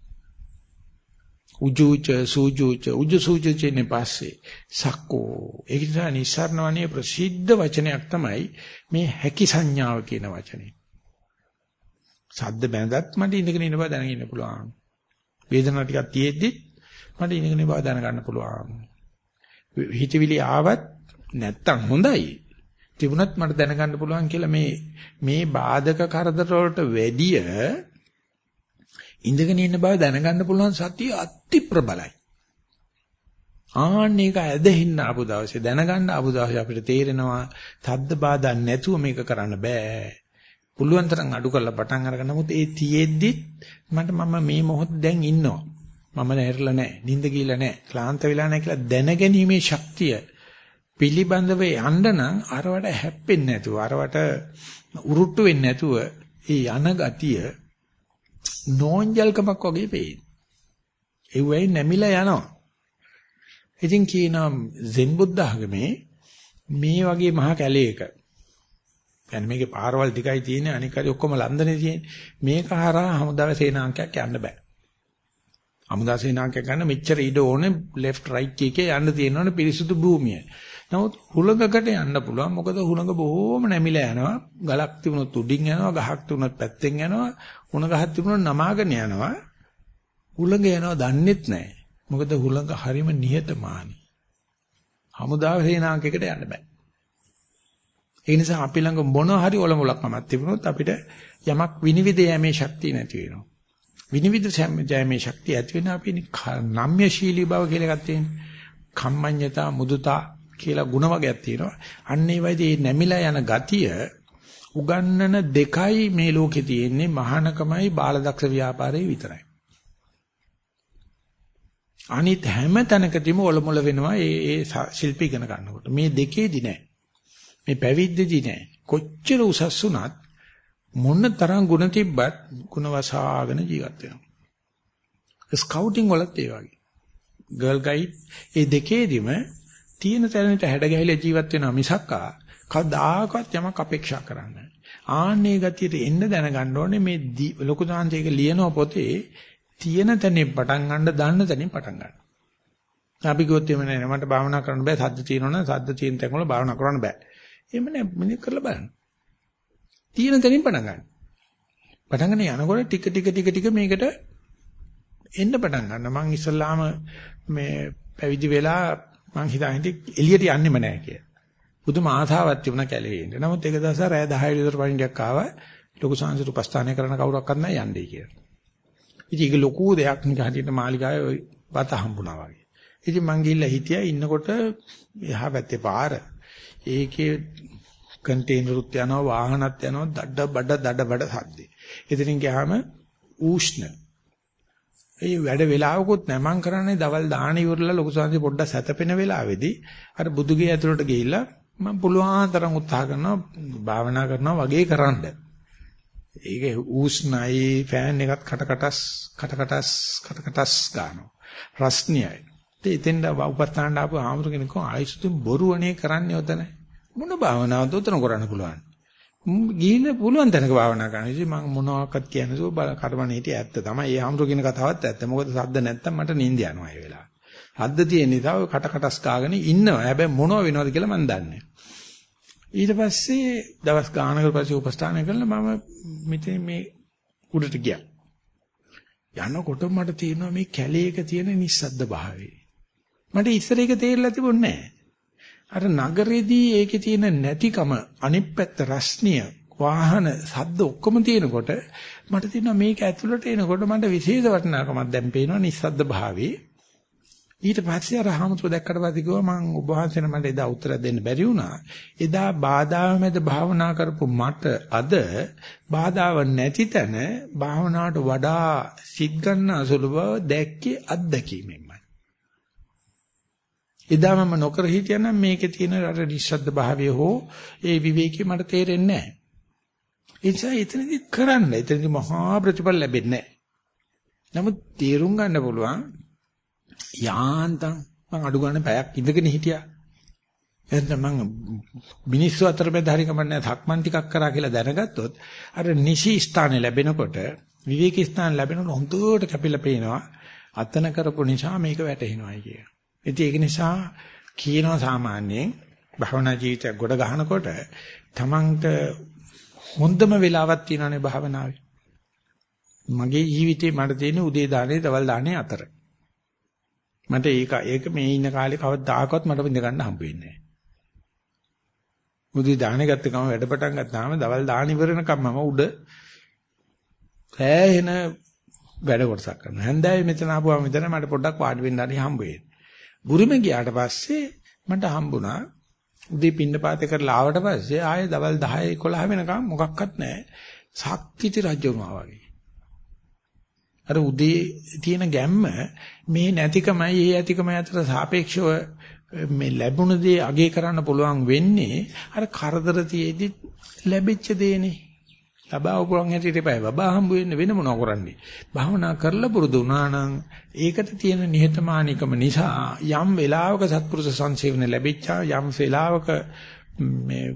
උජුච සූජුච උජසූජචනේ පස්සේ සක්කෝ ඒක නිසා නිස්සාරණවනේ ප්‍රසිද්ධ වචනයක් තමයි මේ හැකි සංඥාව කියන වචනේ. සද්ද බැඳත් මට ඉඳගෙන ඉන්න බව දැනගෙන ඉන්න පුළුවන්. වේදනාව ටිකක් තියෙද්දි මට ඉඳගෙන ඉන්න බව දැනගන්න පුළුවන්. හිතවිලි ආවත් නැත්තම් හොඳයි. තිබුණත් මට දැනගන්න පුළුවන් කියලා මේ බාධක කරදර වලට වැඩිය ඉඳගෙන ඉන්න බව දැනගන්න පුළුවන් සතිය අති ප්‍රබලයි. ආන්නේක ඇදහින්න ආපු දවසේ දැනගන්න ආපු දවසේ අපිට තේරෙනවා තද්ද බාධා නැතුව මේක කරන්න බෑ. පුළුවන් තරම් අඩු කරලා පටන් අරගෙන නමුත් ඒ තියෙද්දි මම මේ මොහොත දැන් ඉන්නවා. මම නැරලා නැහැ, නිින්ද ගිහලා නැහැ, ක්ලාන්ත වෙලා නැහැ කියලා දැනගැනීමේ ශක්තිය පිළිබඳව යන්න නම් අරවට හැප්පෙන්නේ නැතුව අරවට උරුට්ටු වෙන්නේ නැතුව ඒ යන ගතිය නෝන්ජල්කමක් වගේ පේන. ඒ වෙයි නැමිලා යනවා. ඉතින් කියනවා සෙන් බුද්ධ ආගමේ මේ වගේ මහ කැලේක يعني මේකේ පාරවල් ටිකයි තියෙන්නේ අනික හරි ඔක්කොම ලන්දනේ තියෙන්නේ. මේක හරහා හමුදාවේ සේනාංකයක් යන්න බෑ. හමුදා සේනාංකයක් ගන්න මෙච්චර ඉඩ ඕනේ left right එකේ යන්න තියෙනවනේ පිරිසුදු භූමිය. නමුත් හුලඟකට යන්න පුළුවන්. මොකද හුලඟ බොහෝම නැමිලා යනවා. ගලක් තිබුණොත් උඩින් යනවා, ගහක් තිබුණොත් පැත්තෙන් යනවා, උණ ගහක් තිබුණොත් නමාගෙන යනවා. හුලඟ යනවා දන්නෙත් නැහැ. මොකද හුලඟ හරීම නිහතමානී. හමුදා සේනාංකයකට යන්න බෑ. ඒ නිසා අපි ළඟ මොන හරි ඔලමුලක්මක් තිබුණොත් අපිට යමක් විනිවිද යෑමේ ශක්තිය නැති වෙනවා. විනිවිද යෑමේ ශක්තිය ඇති වෙන අපි නම්‍යශීලී බව කියලා එකක් තියෙනවා. කම්මඤ්ඤතා මුදුතා කියලා ගුණ වර්ගයක් තියෙනවා. අන්න ඒ වයිදී නැමිලා යන ගතිය උගන්නන දෙකයි මේ ලෝකේ තියෙන්නේ මහානකමයි බාලදක්ෂ ව්‍යාපාරේ විතරයි. අනිත් හැම තැනකදීම ඔලමුල වෙනවා ඒ ශිල්පී ඉගෙන ගන්නකොට. මේ දෙකේදී නෑ. මේ පැවිද්දේදී නෑ. කොච්චර උසස් වුණත් මොන තරම් ගුණ තිබ්බත් ගුණ වසාගෙන ජීවත් වෙනවා. ස්කවුටින් වලත් ඒ වගේ. ගර්ල් ගයිඩ් ඒ දෙකේදීම තියෙන තැනට හැඩ ගැහිලා ජීවත් වෙනවා මිසක්කා කවදාකවත් යමක් අපේක්ෂා කරන්නේ නැහැ. ආන්නේ ගතියට එන්න දැනගන්න ඕනේ මේ ලොකු සාන්තියක ලියන පොතේ තියෙන තැනින් පටන් ගන්න දාන්න තැනින් පටන් ගන්න. අපි කිව්වොත් එමෙ නෑ මට භාවනා කරන්න බෑ සද්ද තියෙනවනම් සද්ද තියෙන තැන් වල භාවනා කරන්න බෑ. එහෙම නෑ මෙන්න කරලා බලන්න. තියෙන තැනින් පටන් ගන්න. පටන් ගන්න යනකොට ටික මේකට එන්න පටන් ගන්න. මං ඉස්සල්ලාම මේ පැවිදි වෙලා මං හිතාන්නේ එළියට යන්නෙම නෑ කියලා. බුදුම ආසාවක් තිබුණා කැලේ ඉන්න. නමුත් එක දවසක් රෑ 10 විතර පණිඩයක් ආවා. ලොකු සංසාර උපස්ථානය කරන කවුරක්වත් නැහැ යන්නේ කියලා. ඉතින් ඒක ලොකු දෙයක් නිකන් හදින්න මාලිගාවේ වත හම්බුණා වගේ. ඉතින් මං ගිහිල්ලා හිටියා ඉන්නකොට එහා පැත්තේ පාර. ඒකේ කන්ටේනරුත් යනවා වාහනත් යනවා දඩ බඩ සද්දේ. එතනින් ගියාම උෂ්ණ ඒ වැඩ වෙලාවකුත් නැහැ. මම කරන්නේ දවල් දාන ඉවරලා ලොකු සංසි පොඩ්ඩක් සැතපෙන වෙලාවේදී අර බුදුගේ ඇතුළට ගිහිල්ලා මම පුළුවන් තරම් උත්සාහ කරනවා භාවනා කරනවා වගේ කරන්න. ඒක උස්නයි ෆෑන් එකත් කටකටස් ගන්නවා. රස්නියයි. ඉතින් උපස්ථාන ආපු ආමරු කෙනෙක් ආයිසුතුන් බොරුවනේ කරන්නේ ඔතන. මොන භාවනාවද උතන කරන්න පුළුවන්. ගිහින් පුළුවන් තැනක භාවනා කරන්න. ඉතින් මම මොනවාක්වත් කියන්නේ සෝ බල කර්මණේ හිටිය ඇත්ත තමයි. ඒ ආමරු කියන කතාවත් ඇත්ත. මොකද සද්ද නැත්තම් මට නිින්ද යනවා ඒ වෙලාව. සද්ද තියෙන නිසා ඔය කටකටස් කාගෙන ඉන්නවා. හැබැයි මොනව වෙනවද කියලා මම දන්නේ නැහැ. ඊට පස්සේ දවස් ගානකට පස්සේ උපස්ථාන කරලා මම මෙතන මේ උඩට ගියා. යනකොට මට තේරෙනවා මේ කැලේක තියෙන නිස්සද්ද භාවය. මට ඉස්සර ඒක තේරෙලා තිබුණේ නැහැ. අර නගරේදී ඒකේ තියෙන නැතිකම අනිත් පැත්ත රස්නිය වාහන සද්ද ඔක්කොම තියෙනකොට මට තේරෙනවා මේක ඇතුළට එනකොට මට විශේෂ වටිනාකමක් දැන් පේනවා නිස්සද්ද භාවයේ. ඊට පස්සේ අර හමුතු දැක්කට පස්සේ කිව්වා මම ඔබ වහන්සේට මට එදා උත්තර දෙන්න බැරි වුණා. එදා බාධා මැද භාවනා කරපු මට අද බාධාව නැති තැන භාවනාවට වඩා සිත් ගන්න අසුළු බව දැක්කේ අත්දැකීමෙන්මයි. එදා මම නොකර හිටියනම් මේකේ තියෙන අර නිශ්ශබ්ද භාවය හෝ ඒ විවේකී මට තේරෙන්නේ නැහැ. ඒ නිසා එතනදි කරන්න. එතනදි මහා ප්‍රතිඵල ලැබෙන්නේ නැහැ. නමුත් තේරුම් ගන්න පුළුවන් යාන්තම් මං අඩු ගන්න පැයක් ඉඳගෙන හිටියා. එතන මං මිනිස්සු අතර මැද හරි කමන්නේ ධක්මන් ටිකක් කරා කියලා දැනගත්තොත් අර නිසි ස්ථානේ ලැබෙනකොට විවේක ස්ථාන ලැබෙනකොට හොඳට කැපිලා පේනවා අතන කරපු නිසා මේක වැටහෙනවායි කිය. ඉතින් ඒක නිසා කියනවා සාමාන්‍යයෙන් භවනා ජීවිතය ගොඩ ගන්නකොට තමන්ට හොඳම වෙලාවක් තියෙනවානේ භාවනාවේ. මගේ ජීවිතේ මට තියෙන උදේ දානේ දවල් දානේ අතර. මට ඒක මේ ඉන්න කාලේ කවදාකවත් මට විඳ ගන්න හම්බ වෙන්නේ නැහැ. උදේ දාහනේ ගත්ත ගම වැඩ පටන් ගත්තාම දවල් දාන ඉවරනකම් මම උඩ සෑහෙන වැඩ කොටසක් කරනවා. හන්දෑවේ මෙතන ආපුවා මෙතන මට පොඩ්ඩක් වාඩි වෙන්න හරි හම්බ වෙන්නේ. බුරුමේ ගියාට පස්සේ මට හම්බුණා උදේ පින්නපාතේ කරලා ආවට පස්සේ ආයේ දවල් 10 11 වෙනකම් මොකක්වත් නැහැ. ශක්තිති රජුනවා වගේ. අර උදේ තියෙන ගැම්ම මේ නැතිකමයි ඒ ඇතිකමයි අතර සාපේක්ෂව මේ ලැබුණ දේ අගේ කරන්න පුළුවන් වෙන්නේ අර කරදර තියේදී ලැබිච්ච දේනේ. ලබාව පුළුවන් හැටියට එපා. බබා හම්බ වෙන්න වෙන මොනව කරන්නේ? භාවනා කරලා පුරුදු වුණා නම් ඒකට තියෙන නිහතමානීකම නිසා යම් වෙලාවක සත්පුරුෂ සංසේවන ලැබිච්චා යම් වෙලාවක මේ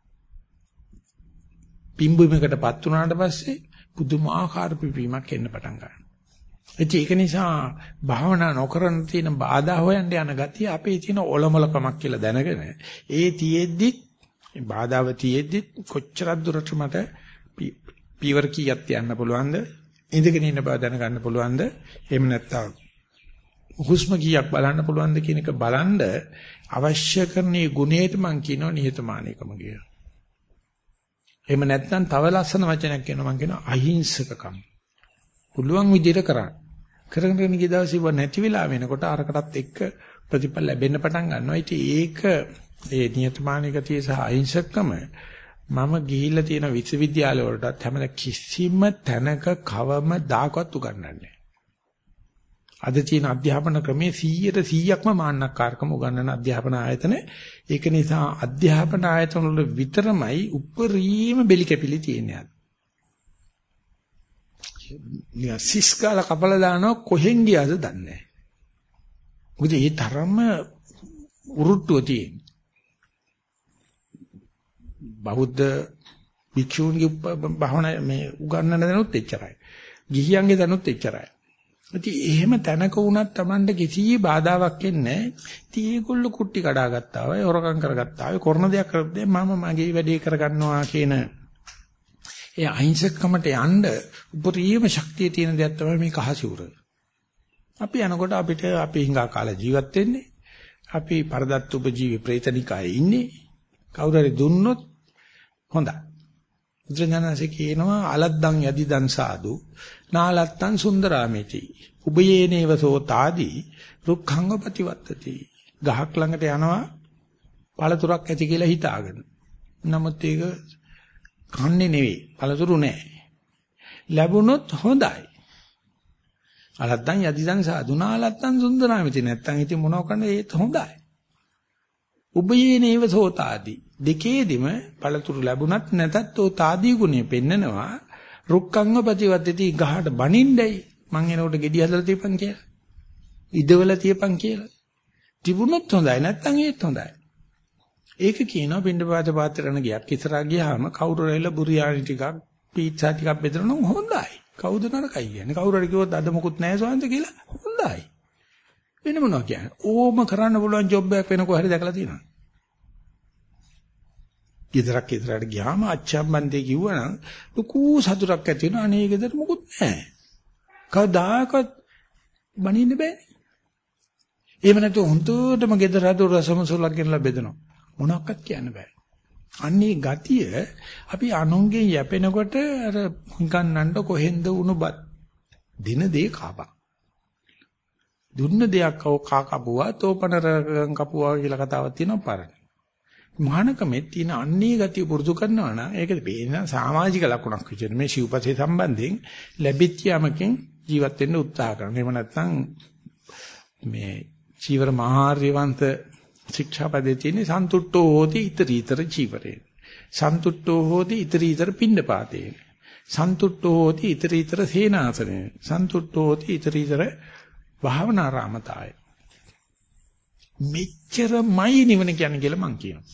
පිම්බුමකටපත් වුණාට පස්සේ පුදුමාකාර පිපීමක් එන්න පටන් ගන්නවා. ඒක නිසා භාවනා නොකරන තියෙන බාධා හොයන්න යන ගතිය අපේ තියෙන ඔලොමලකමක් කියලා දැනගෙන ඒ තියෙද්දි බාධාව තියෙද්දි කොච්චරක් දුරට මට පීවර කීයක් තියන්න පුළුවන්ද ඉඳගෙන ඉන්න බව දැනගන්න පුළුවන්ද එහෙම නැත්නම් හුස්ම කීයක් බලන්න පුළුවන්ද කියන එක බලන්න අවශ්‍ය කරන මේ ගුණයට මම කියනවා නිහතමානීකම කියලා. එහෙම නැත්නම් තව ලස්සන වචනයක් කියනවා මම කියනවා අහිංසකකම්. පුළුවන් විදිහට කරන්න. කරගෙන ගිය දවසේ ඉව නැති වෙලා වෙනකොට අරකටත් එක්ක ප්‍රතිඵල ලැබෙන්න පටන් ගන්නවා. ඉතින් ඒක ඒ නියතමානිකතිය සහ අහිංසකකම මම ගිහිල්ලා තියෙන විශ්වවිද්‍යාල වලටත් හැම කිසිම තැනක කවම දායකවත් උගන්වන්නේ නැහැ. අද තියෙන අධ්‍යාපන ක්‍රමයේ 100%ක්ම මාන්නක්කාරකම උගන්වන අධ්‍යාපන ආයතන. ඒක නිසා අධ්‍යාපන ආයතන වල විතරමයි උපරිම බෙලි කැපිලි තියෙන්නේ. සිස්කාල කපලා දානවා කොහෙන් ගියාද දන්නේ නැහැ. මොකද ඒ තරම්ම උරුට්ටුව තියෙන. බෞද්ධ භික්ෂුන්ගේ භාවනා මේ උගන්නන දනුත් එච්චරයි. ගිහියන්ගේ දනුත් එච්චරයි. ඉතින් එහෙම තැනක වුණත් Tamande කිසි බාධාවක් එන්නේ නැහැ. ඉතින් ඒගොල්ලෝ කුට්ටි කඩා ගත්තා වයි, හොරකම් කරගත්තා වයි, කරන දෙයක් කරද්දී මම මගේ වැඩේ කරගන්නවා කියන ඒ අහිංසකකමට යන්න උපරිම ශක්තිය තියෙන දෙයක් තමයි මේ කහසිවුර. අපි යනකොට අපිට අපි හිඟා කාලා ජීවත් වෙන්නේ. අපි පරදත්ත උපජීවි ප්‍රේතනිකායේ ඉන්නේ. කවුරු හරි දුන්නොත් හොඳයි. බුදුරජාණන්සේ කියනවා අලද්දන් යදිදන් සාදු නාලත්තන් සුන්දරාමිති. උබයේනේව සෝතාදී රුක්ඛංග ප්‍රතිවත්තති. ගහක් ළඟට යනවා පළතුරක් ඇති කියලා හිතාගෙන. නමුත් ඒක කන්නේ නෙවෙයි. පළතුරු නෑ. ලැබුණොත් හොඳයි. අලත්තන් යදිදන් සාදුනා අලත්තන් සුන්දරාමිති නැත්තම් ඉතින් මොනව කරන්න ඒත් හොඳයි. උබයේ නේව සෝතාදී දෙකේදිම පළතුරු ලැබුණත් නැතත් ඔය තාදී ගුණය පෙන්නනවා. රුක්කංග ප්‍රතිවද්දති ගහට බනින්නයි මං එනකොට ගෙඩි හදලා තියපන් කියලා. ඉදවල තියපන් කියලා. තිබුණොත් හොඳයි නැත්තම් ඒත් හොඳයි. ඒක කියනවා පින්ඩපාත පාත්‍රණ ගියක් ඉස්සරහා ගියාම කවුරු රැවිලා බුරියානි ටිකක් පීට්සා ටිකක් බෙදනවා නම් හොඳයි. කවුද නරකයි කියන්නේ? කවුරු හරි කිව්වොත් අද මොකුත් නැහැ සෝන්ත කියලා හොඳයි. වෙන මොනවා කියන්නේ? ඕම කරන්න පුළුවන් ජොබ් එකක් වෙන කොහරි දැකලා තියෙනවා. ගෙදරක් ඉදරට ගියාම අච්චම්බන්දේ කිව්වනම් ලুকু සතුටක් ඇති වෙනවා. අනේ ගෙදර මොකුත් නැහැ. කවදාකවත් බනින්න බෑනේ. එහෙම නැත්නම් හුදුටම ගෙදර හදු රසමසලක් ගෙනලා බෙදනවා. මොනක්වත් කියන්න බෑ. අන්නේ ගතිය අපි අනුන්ගෙන් යැපෙනකොට අර ගන්නන්න කොහෙන්ද උණුබත් දින දේ කාපා. දුන්න දෙයක් කා කපුවා තෝපනර කපුවා කියලා කතාවක් තියෙනවා පරණ. මහානකමෙත් තියෙන අන්නේ ගතිය පුරුදු කරනවා නම් ඒක පේන සමාජික ලක්ෂණක් විදිහට මේ ශිවපසේ සම්බන්ධයෙන් ලැබිච්ච යමකින් ජීවත් වෙන්න උත්සාහ කරනවා. එහෙම නැත්නම් මේ චීවර මහාර්යවන්ත ශික්ෂාපදේ තියෙන සන්තුට්ඨෝ හෝති ඊතරීතර චීවරේ. සන්තුට්ඨෝ හෝති ඊතරීතර පිණ්ඩපාතේ. සන්තුට්ඨෝ හෝති ඊතරීතර සේනාසනේ. සන්තුට්ඨෝ හෝති ඊතරීතර භාවනාරාමතාය. මෙච්චරමයි නිවන කියන්නේ කියලා මං කියනවා.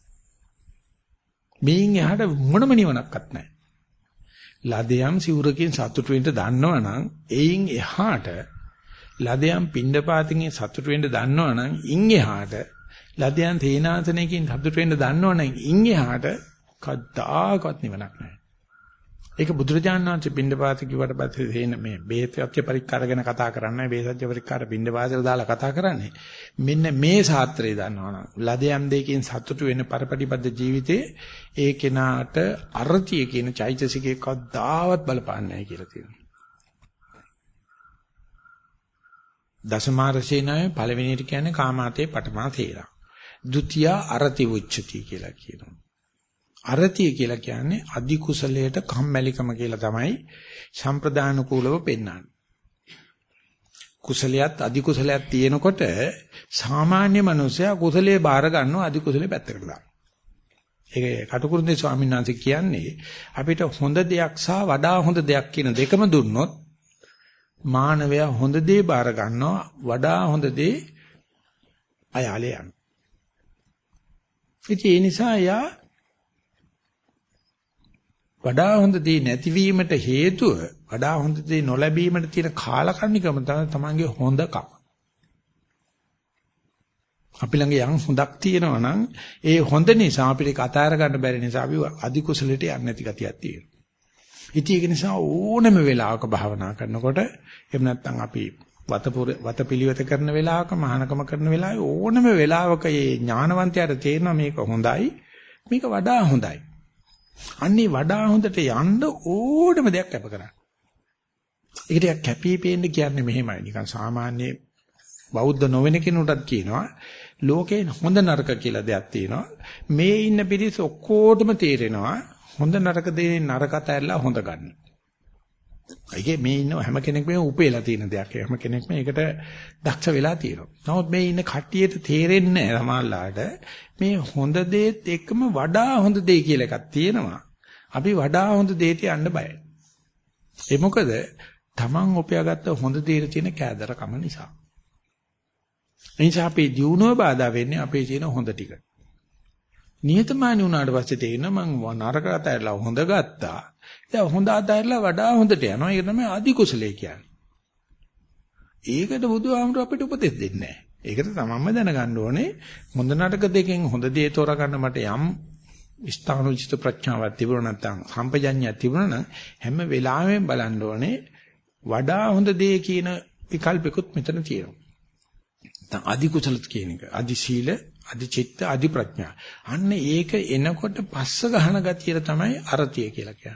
මේන් එහාට මොනම නිවනක්වත් නැහැ. ලදයම් සිවුරකින් සතුට වෙන්න දන්නවනම් එයින් එහාට ලදයන් පිණ්ඩපාතකින් සතුට වෙන්න දන්නවනම් ඉන් එහාට ලදයන් තේනාසනයකින් සතුට වෙන්න දන්නවනම් ඉන් එහාට කද්දාකවත් නිවනක් නැහැ. ඒක බුදුරජාණන් වහන්සේ පිණ්ඩපාත කිව්වට පස්සේ තේන මේ බේසත්‍ය පරික්කාර ගැන කතා කරන්නේ බේසත්‍ය පරික්කාර පිණ්ඩපාතයට දාලා කතා කරන්නේ. මෙන්න මේ ශාස්ත්‍රය දන්නවනම් ලදයන් දෙකකින් සතුට වෙන පරපටිබද්ධ ජීවිතේ ඒ කෙනාට අරතිය කියන චෛතසිකේ කද්දාවත් බලපාන්නේ නැහැ කියලා තියෙනවා. දසමාරසේනාවේ පළවෙනියට කියන්නේ කාමාතේ පඨමා තේරා. ဒုတိ ය අරති උච්චති කියලා කියනවා. අරතිය කියලා කියන්නේ අදි කුසලයට කම්මැලිකම කියලා තමයි සම්ප්‍රදාන කූලව පෙන්වන්නේ. කුසලයක් අදි කුසලයක් තියෙනකොට සාමාන්‍ය මනුස්සයා කුසලයේ බාර ගන්නවා අදි කුසලයේ පැත්තකට දානවා. ඒක කටුකුරුන්දේ ස්වාමීන් වහන්සේ කියන්නේ අපිට හොඳ දෙයක් සහ වඩා හොඳ දෙයක් කියන දෙකම දුන්නොත් මානවයා හොඳ දේ බාර ගන්නවා වඩා හොඳ දේ අයාලේ යනවා. ඒ නිසා යා වඩා හොඳ දේ නැතිවීමට හේතුව වඩා හොඳ දේ නොලැබීමට තියෙන කාලකන්නිකම තමයි තමන්ගේ හොඳකම. අපි ළඟ යම් හොඳක් තියෙනවා නම් ඒ හොඳ නිසා අපිට කතාර ගන්න බැරි නිසා අපි අධි කුසලයට යන්නේ නැති ගතියක් තියෙනවා. ඉතින් ඒක නිසා ඕනම වෙලාවක භාවනා කරනකොට එහෙම නැත්නම් අපි වතපිලිවෙත කරන වෙලාවක මහානකම කරන වෙලාවේ ඕනම වෙලාවක මේ ඥානවන්තයාට තේරෙනවා මේක හොඳයි මේක වඩා හොඳයි. අන්නේ වඩා හොඳට යන්න ඕනම දෙයක් කැප කරන්න. ඒකට කැපිපෙන්න කියන්නේ මෙහෙමයි. නිකන් සාමාන්‍ය බෞද්ධ නොවන කෙනෙකුටත් කියනවා ලෝකේ හොඳ නරක කියලා දෙයක් තියෙනවා. මේ ඉන්න පිරිස ඔක්කොටම තේරෙනවා හොඳ නරක දේ නරකට ඇරලා හොඳ ගන්න. ඒකේ මේ ඉන්න හැම කෙනෙක්ම උපේලා තියෙන දෙයක්. හැම කෙනෙක්ම ඒකට දක්ෂ වෙලා තියෙනවා. නමුත් මේ ඉන්න කට්ටියට තේරෙන්නේ නැහැ සමහරලාට මේ හොඳ දේත් එක්කම වඩා හොඳ දේ කියලා එකක් තියෙනවා. අපි වඩා හොඳ දෙයට යන්න බයයි. ඒ මොකද Taman උපයාගත්ත හොඳ දේට තියෙන කෑදරකම නිසා. එනිසා අපේ ජීවුණුව බාධා වෙන්නේ අපේ තියෙන හොඳ ටික. නියතමානී වුණාට පස්සේ තේරෙනවා මං නරකට ඇරලා හොඳ ගත්තා. දැන් හොඳ අතහැරලා වඩා හොඳට යනවා. ඒක තමයි අධි කුසලයේ කියන්නේ. ඒකට බුදුහාමුදුර අපිට උපදෙස් දෙන්නේ නැහැ. ඒකට තමන්ම දැනගන්න ඕනේ හොඳ නරක දෙකෙන් හොඳ දේ තෝරගන්න මට යම් ස්ථානෝචිත ප්‍රඥාවක් තිබුණා නැත්නම් සම්පජඤ්ඤයක් තිබුණා නම් හැම වෙලාවෙම බලන්න ඕනේ වඩා හොඳ දේ කියන විකල්පිකුත් මෙතන තියෙනවා. නැත්නම් අධි කුසලත් කියන එක. අධි සීල, අධි චිත්ත, අධි ප්‍රඥා. අන්න ඒක එනකොට පස්ස ගහන ගතියට තමයි අරතිය කියලා කියන්නේ.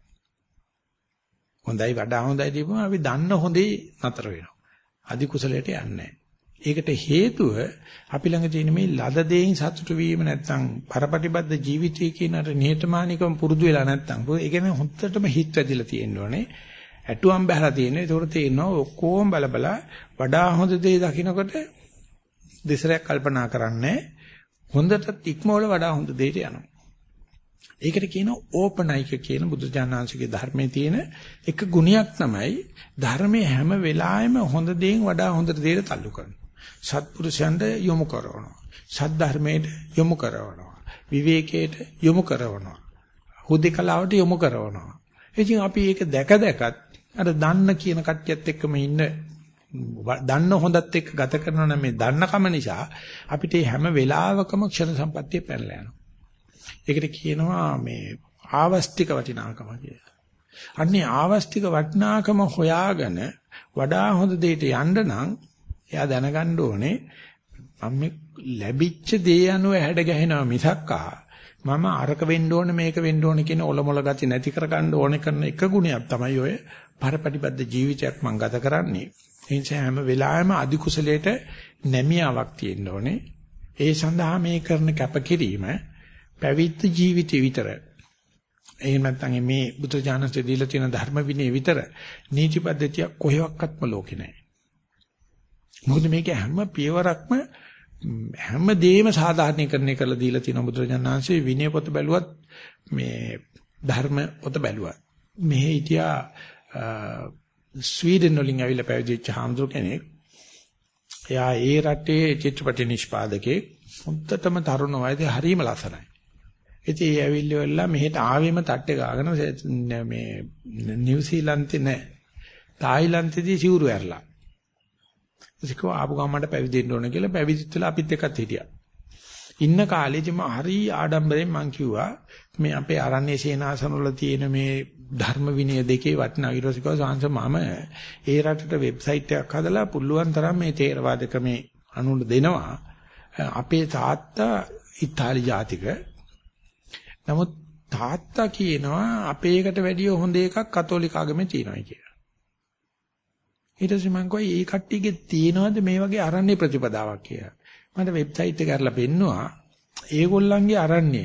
හොඳයි වඩා හොඳයි දීපුවම අපි දන්න හොඳේ නතර වෙනවා. අධි කුසලයට යන්නේ නැහැ. ඒකට හේතුව අපි ළඟ තියෙන මේ ලද දෙයින් සතුටු වීම නැත්නම් පරපටිබද්ධ ජීවිතය කියන අර නිහතමානීකම පුරුදු වෙලා නැත්නම් ඒ කියන්නේ හොත්තටම හිත වැදිලා තියෙන්න ඕනේ. ඇටුවම් බහලා තියෙනවා. ඒකට තේරෙනවා ඔක්කොම බල වඩා හොඳ දේ දකින්නකොට දෙසරයක් කල්පනා කරන්නේ හොඳට ඉක්මවල වඩා හොඳ දෙයට යනවා. ඒකට කියනවා ඕපනයික කියන බුදුජානනාංශගේ ධර්මයේ තියෙන එක ගුණයක් තමයි ධර්මයේ හැම වෙලාවෙම හොඳ දේෙන් වඩා හොඳ දෙයට තල්ලු කරනවා. සත්පුරුෂයන්ට යොමු කරනවා. සද්ධර්මයට යොමු කරනවා. විවේකයට යොමු කරනවා. හුදේකලාවට යොමු කරනවා. ඉතින් අපි ඒක දැක දැකත් අර දන්න කියන කට්ටියත් එක්කම ඉන්න දන්න හොඳත් එක්ක ගත කරනවා නම් මේ දන්නකම නිසා අපිට හැම වෙලාවකම ක්ෂණ සම්පත්තිය පැනලා යනවා. ඒකට කියනවා මේ ආවස්තික වටිනාකම කියලා. අන්නේ ආවස්තික වටිනාකම හොයාගෙන වඩා හොඳ දෙයට යන්න නම් එයා දැනගන්න ඕනේ මම ලැබිච්ච දේ අනුව හැඩ ගැහෙනවා මිසක්කා මම අරක වෙන්න ඕනේ මේක වෙන්න ඕනේ කියන ඔලොමොල ගති නැති කරගන්න ඕනේ කරන එක ගුණයක් තමයි ඔය පරපටිබද්ධ ජීවිතයක් මම ගත කරන්නේ. ඒ නිසා හැම වෙලාවෙම අධි කුසලයට නැමියාවක් තියෙන්න ඕනේ. ඒ සඳහා මේ කරන කැපකිරීම පැවිද්ද ජීවිතේ විතර. එහෙම නැත්නම් මේ බුදුජානකසේ දීලා තියෙන ධර්ම විනය විතර නීති පද්ධතිය කොහෙවත්ම ලෝකේ නැහැ. මොකද මේක හැම පියවරක්ම හැම දෙයක්ම සාධාරණීකරණය කරලා දීලා තියෙන බුදුරජාණන්සේ විනය පොත බැලුවත් මේ ධර්ම පොත බැලුවත් මෙහි හිටියා ස්වීඩන් වලින් ඇවිල්ලා පැවිදිච්ච හාමුදුර කෙනෙක්. එයා ඒ රටේ චිත්‍රපට නිෂ්පාදකේ හොඳටම තරුණ වයසේ හරිම ලස්සනයි. ඉතින් ඒ ඇවිල්ලා මෙහෙට ආවෙම තට්ටේ ගාගෙන මේ නිව්සීලන්තේ නෑ තායිලන්තේදී සිවුරු ඇරලා. ඉතින් ආපු ගමන්ට පැවිදි වෙන්න ඕන කියලා පැවිදිත් වෙලා අපිත් එක්කත් හිටියා. ඉන්න කාලේදී මම හරි ආඩම්බරෙන් මං කිව්වා මේ අපේ ආරණ්‍ය සේනාසන වල තියෙන මේ ධර්ම විනය දෙකේ වටිනා ඊටසිකව සාංශ මම ඒ රටට වෙබ්සයිට් එකක් හදලා පුළුවන් තරම් මේ තේරවාද ක්‍රමේ අනුල දෙනවා. අපේ තාත්තා ඉතාලි ජාතික. නමුත් තාත්තා කියනවා අපේ එකට වැඩිය හොඳ එකක් කතෝලික ආගමේ තියෙනවා කියලා. ඊට පස්සේ මම කිව්වා මේ කට්ටියගේ තියෙනවද මේ වගේ ආරණ්‍ය ප්‍රතිපදාවක් කියලා. මට වෙබ්සයිට් එක අරලා පෙන්නුවා ඒගොල්ලන්ගේ ආරණ්‍ය.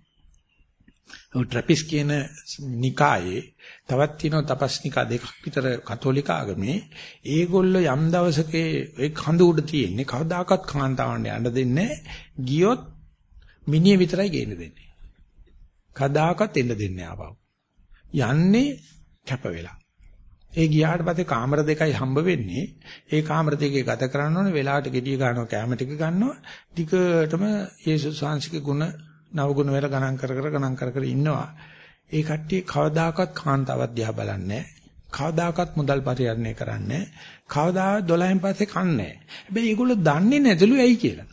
ඔය ට්‍රැපිස් කියන නිකායේ තවත් තියෙනවා තපස්නිකා දෙකක් විතර කතෝලික ආගමේ. ඒගොල්ලෝ යම් දවසක ඒ කඳ උඩ තියෙන්නේ කවදාකවත් කාන්තාවන්ට යන්න දෙන්නේ ගියොත් මිනිහ විතරයි ගේන්න දෙන්නේ. කවදාකවත් එන්න දෙන්නේ ආපහු. යන්නේ කැප වෙලා. ඒ ගියාට පස්සේ කාමර දෙකයි හම්බ වෙන්නේ. ඒ කාමර දෙකේ ගත කරන්න ඕනේ වෙලාවට gediya ගන්නවා කැම ටික ගන්නවා. ටිකටම යේසුස් වහන්සේගේ ගුණ නව ගුණ වල ගණන් කර ඉන්නවා. ඒ කට්ටිය කවදාකවත් කාන්තාවක් දිහා බලන්නේ නැහැ. කවදාකවත් මුදල් පරිහරණය කරන්නේ නැහැ. කවදා 12න් පස්සේ කන්නේ නැහැ. හැබැයි ඒගොල්ලෝ දන්නේ නැදලු ඇයි කියලා.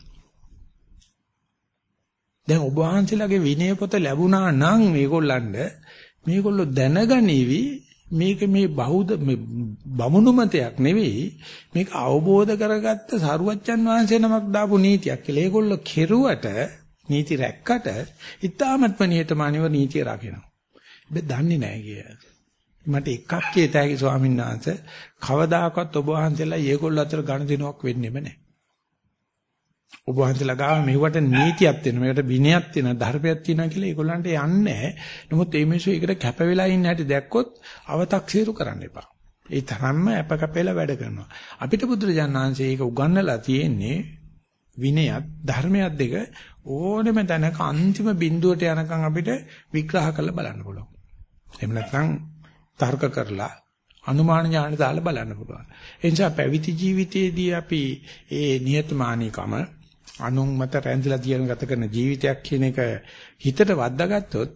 දැන් ඔබ වහන්සේලාගේ විනය පොත ලැබුණා නම් මේගොල්ලෝ දැනගනිවි මේක මේ බෞද්ධ මේ බමුණු මතයක් නෙවෙයි මේක අවබෝධ කරගත්ත සරුවච්චන් වහන්සේ නමක් දාපු නීතියක් කියලා. ඒගොල්ලෝ කෙරුවට නීති රැක්කට ඉතාමත්ම නිහතමානීව නීතිය රකිනවා. හැබැයි දන්නේ නැහැ කිය. මට එකක් කියතයි ස්වාමීන් වහන්සේ කවදාකවත් ඔබ වහන්සේලා ඒගොල්ලෝ අතර ගනුදෙනුවක් වෙන්නෙම නැහැ. ඔබ වහන්සේලා ගාව මෙවට නීතියක් තියෙනවා මේකට විනයක් තියෙනවා ධර්මයක් තියෙනවා කියලා ඒගොල්ලන්ට යන්නේ නැහැ. නමුත් මේ මිනිස්සු ඒකට කැප වෙලා ඉන්න හැටි දැක්කොත් අව탁සීරු කරන්න එපා. ඒ තරම්ම අපකපෙලා වැඩ කරනවා. අපිට බුදුරජාණන් වහන්සේ ඒක උගන්වලා තියෙන්නේ විනයත් ධර්මයක් දෙක ඕනෙම තැනක අන්තිම බිඳුවට යනකම් අපිට විග්‍රහ කරලා බලන්න පුළුවන්. එහෙම නැත්නම් තර්ක කරලා අනුමාන ඥාන දාලා බලන්න පුළුවන්. ඒ නිසා පැවිදි ජීවිතයේදී අපි ඒ නියතමානීකම අනුන් මත රැඳිලා තියෙන ගත කරන ජීවිතයක් කියන එක හිතට වද්දාගත්තොත්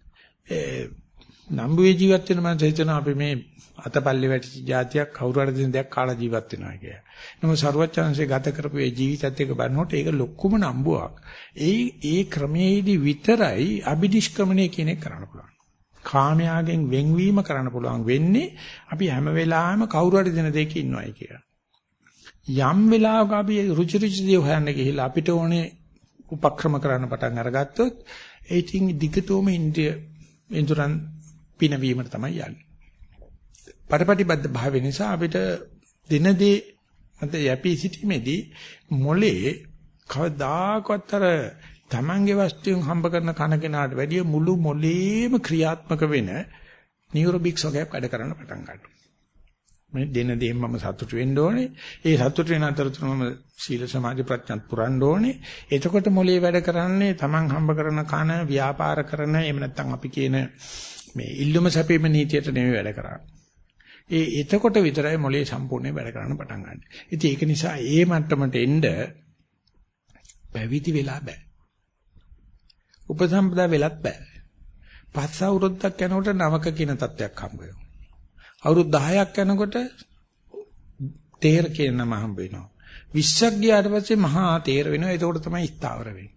නම්බුවේ ජීවත් වෙන මනස හිතන අපි මේ අතපල්ලේ වැටිච්ච જાතියක් කවුරු හරි දෙන දෙයක් කාලා ජීවත් වෙනවා කියලා. නමුත් සරුවච්චන්සේ ගත කරපු ඒ ජීවිතයත් එක්ක බලනකොට ඒක ලොකුම නම්බුවක්. ඒ ක්‍රමයේදී විතරයි අභිනිෂ්ක්‍මණය කියන එක කරන්න පුළුවන්. කාමයාගෙන් වෙන්වීම කරන්න පුළුවන් වෙන්නේ අපි හැම වෙලාවෙම කවුරු හරි දෙන දෙයක ඉන්නවයි කියලා. යම් වෙලාවක අපි රුචි දේ හොයන්න ගිහිල්ලා අපිට ඕනේ උපක්‍රම කරන්න පටන් අරගත්තොත් ඒ ඉතින් දිගටම ඉන්ද්‍රයන් පිනවීමට තමයි යන්නේ. පරපටිබද්ධ භාවය නිසා අපිට දිනදී අත යැපී සිටීමේදී මොලේ කවදාකවත් අර තමන්ගේ වස්තුන් හම්බ කරන කන කෙනාට වැඩිය මුළු මොලේම ක්‍රියාත්මක වෙන නියුරොබික්ස් වගේ වැඩ කරන්න පටන් ගන්නවා. මේ දින දෙයින් මම සතුට වෙන්න ඕනේ. ඒ සතුට වෙන අතරතුර මම සීල සමාධි ප්‍රඥාත් පුරන්න ඕනේ. එතකොට මොලේ වැඩ කරන්නේ Taman හම්බ කරන කන ව්‍යාපාර කරන එහෙම නැත්නම් අපි කියන මේ ඉල්ලුම සැපීම නීතියට නෙමෙයි වැඩ කරන්නේ. එතකොට විතරයි මොලේ සම්පූර්ණයෙන් වැඩ කරන්න පටන් ගන්න. ඉතින් ඒක නිසා ඒ මට්ටමට එන්න පැවිදි වෙලා බෑ. උපසම්පදා වෙලත් බෑ. 5 අවුරුද්දක් යනකොට නවක කියන තත්ත්වයක් හම්බ වෙනවා. අවුරුදු 10ක් යනකොට තේර කියන නම හම්බ වෙනවා. 20ක් ගියාට පස්සේ මහා තේර වෙනවා. ඒකෝට තමයි ස්ථාවර වෙන්නේ.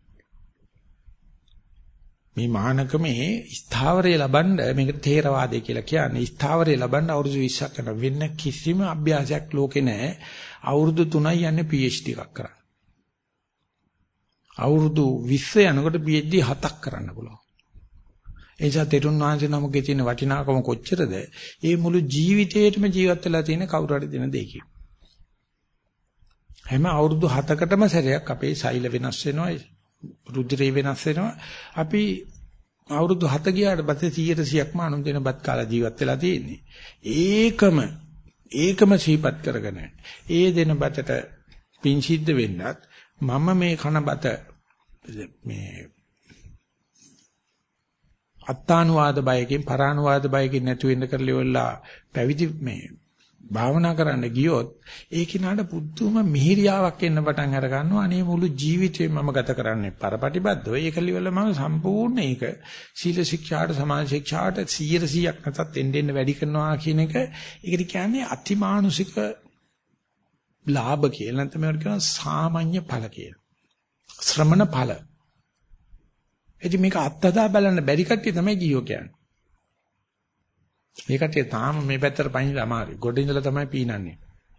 මේ මානකමේ ස්ථාවරය ලබන්න මේකට තේරවාදය කියලා කියන්නේ. ස්ථාවරය ලබන්න අවුරුදු 20ක් යන වෙන කිසිම අභ්‍යාසයක් ලෝකේ නැහැ. අවුරුදු 3යි යන්නේ PhD එකක් කරන්න. අවුරුදු 20 යනකොට PhD 7ක් කරන්න පුළුවන්. එනිසා තෙරුන් වහන්සේ නමකේ තියෙන වටිනාකම කොච්චරද? ඒ මුළු ජීවිතේටම ජීවත් වෙලා තියෙන කවුරු හරි දෙන දෙයකින්. හැම අවුරුදු 7කටම සැරයක් අපේ සෛල වෙනස් වෙනවා, රුධිරේ වෙනස් වෙනවා. අපි අවුරුදු 7 ගියාට පස්සේ 100%ක්ම අනුන් දෙන බත් කාලා ජීවත් වෙලා තියෙන්නේ. ඒකම සිහිපත් කරගෙන ඒ දෙන බතට පින් සිද්ධ වෙන්නත් මම මේ කන බත මේ අත්තානුවාද බයකින් පරානුවාද බයකින් නැතු වෙන්න කරලිවලා පැවිදි මේ භාවනා කරන්න ගියොත් ඒ කිනාට පුදුම මිහිරියාවක් එන්න පටන් අර ගන්නවා. අනේ මුළු ජීවිතේම මම ගත කරන්නේ පරපටිබද්ධව. ඒකලිවල මම සම්පූර්ණ ඒක සීල ශික්ෂාට සමාධි ශික්ෂාට 100%ක් නැතත් එන්න වැඩි කරනවා කියන එක ඒකට කියන්නේ අතිමානුෂික ලාභ කියලා. නැත්නම් මේකට කියනවා සාමාන්‍ය ඵල කියලා. ශ්‍රමණ ඵල. එදින මේක අත්දැක බලන්න බැරි කට්ටිය තමයි ගියෝ කියන්නේ. මේ කට්ටිය තාම මේ පැත්තට පයින් අමාරුයි. ගොඩ ඉඳලා තමයි පීනන්නේ.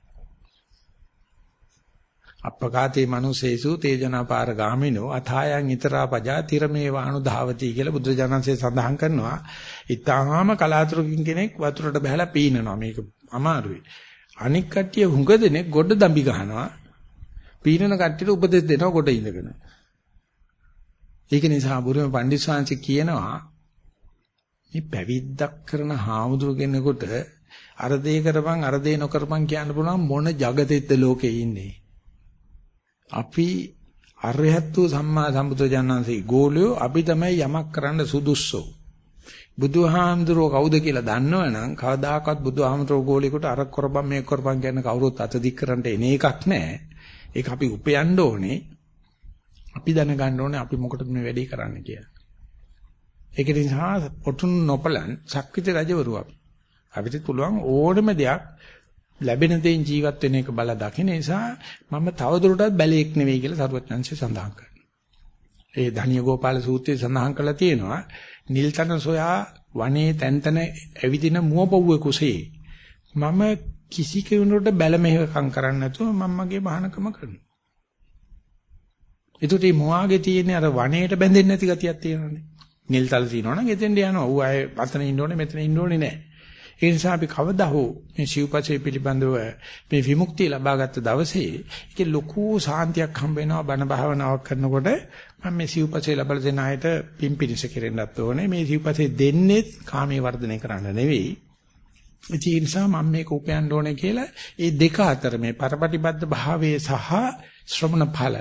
අප්පකාතේ මනුසේසු තේජනාපාර ගාමිනෝ අථායන් ිතරා පජා තිරමේ වාණු ධාවති කියලා බුදුරජාණන්සේ සඳහන් කරනවා. ඊටාම කලාතුරකින් කෙනෙක් වතුරට බහලා පීනනවා. මේක අමාරුයි. අනික් කට්ටිය හුඟ දෙනෙක් ගොඩ දම්බි ගහනවා. පීනන කට්ටියට උපදෙස් දෙනවා ගොඩ ඉඳගෙන. ඒක නිසා බුදුම පණ්ඩිතසාංශ කියනවා මේ පැවිද්දක් කරන හාමුදුරු කෙනෙකුට අර දේ කරපන් අර දේ නොකරපන් කියන්න පුළුවන් මොන జగතෙද්ද ලෝකේ ඉන්නේ. අපි අරහත්තු සම්මා සම්බුදුජානන්සේ ගෝලියෝ අපි තමයි යමක් කරන්න සුදුස්සෝ. බුදුහාමුදුරුවෝ කවුද කියලා දන්නවනම් කවදාකවත් බුදුහාමුදුරුවෝ ගෝලියෙකුට අර කරපන් මේක කරපන් කියන කවුරුත් අත දික් කරන්න එන එකක් නැහැ. ඒක අපි උපයන්න ඕනේ. අපි දැනගන්න ඕනේ අපි මොකටද මේ වැඩේ කරන්න කියලා. ඒක නිසා ඔටුන් නොපලන් ශක්විත රජවරු අපිට පුළුවන් ඕනම දෙයක් ලැබෙන දෙයින් ජීවත් වෙන එක බල දකින්න නිසා මම තවදුරටත් බැලේක් නෙවෙයි කියලා සරුවචනංශය සඳහන් කරනවා. ඒ ධානිය ගෝපාල සූත්‍රයේ සඳහන් කරලා තියෙනවා නිල්තන සොයා වනේ තැන්තන ඇවිදින මුවපොව්වේ කුසේ මම කිසි කෙනෙකුට බැල මෙහෙකම් කරන්නේ නැතුව මම මගේ බහනකම කරනවා. ඒකට මේ මොවාගේ තියෙන අර වනයේට බැඳෙන්නේ නැති ගතියක් තියෙනවානේ. නිල්තල තියෙනවනම් එතෙන්ට යනවා. ඌ ආයේ අතන ඉන්න ඕනේ මෙතන ඉන්න ඕනේ නැහැ. ඒ නිසා අපි කවදා හෝ මේ සිව්පසේ පිළිබඳව මේ විමුක්තිය ලබාගත් දවසේ ඒකේ ලොකු සාන්තියක් හම්බ වෙනවා බණ භාවනාවක් කරනකොට මම මේ සිව්පසේ ලබලා දෙන අයට පිම්පිනිස කෙරෙන්නත් ඕනේ. මේ සිව්පසේ දෙන්නේ කාමයේ වර්ධනය කරන්න නෙවෙයි. ඒ නිසා මම මේක උපයන්න ඕනේ කියලා ඒ දෙක අතර මේ පරපටිබද්ධ භාවයේ සහ ශ්‍රමණ ඵල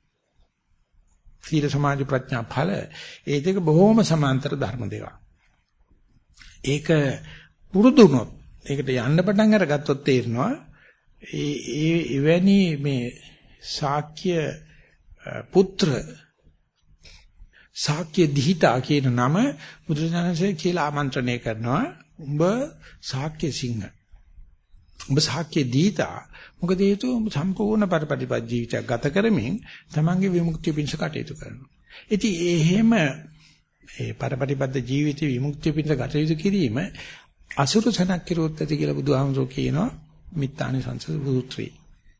සීල සමාධි ප්‍රඥා ඵල ඒ දෙක බොහොම සමාන්තර ධර්ම දෙකක්. ඒක පුරුදුනොත් ඒකට යන්න පටන් අරගත්තොත් තේරෙනවා ඒ එවැනි මේ ශාක්‍ය පුත්‍ර ශාක්‍ය දිහිතා කියන නම බුදුරජාණන්සේ කියලා ආමන්ත්‍රණය කරනවා. උඹ ශාක්‍ය සිංහ. උඹ ශාක්‍ය දීතා. මොකද හේතුව සම්පූර්ණ පරිපටිපද ජීවිතයක් ගත කරමින් තමන්ගේ විමුක්තිය පිණිස කටයුතු කරනවා. ඉතින් එහෙම ඒ පරිපටිපද ජීවිතේ විමුක්තිය පිණිස කටයුතු කිරීම අසුරු සනක් කිරුවොත් ඇති කියලා බුදුහාමුදුරුවෝ කියනවා මිත්තානි සංසද සූත්‍රයේ.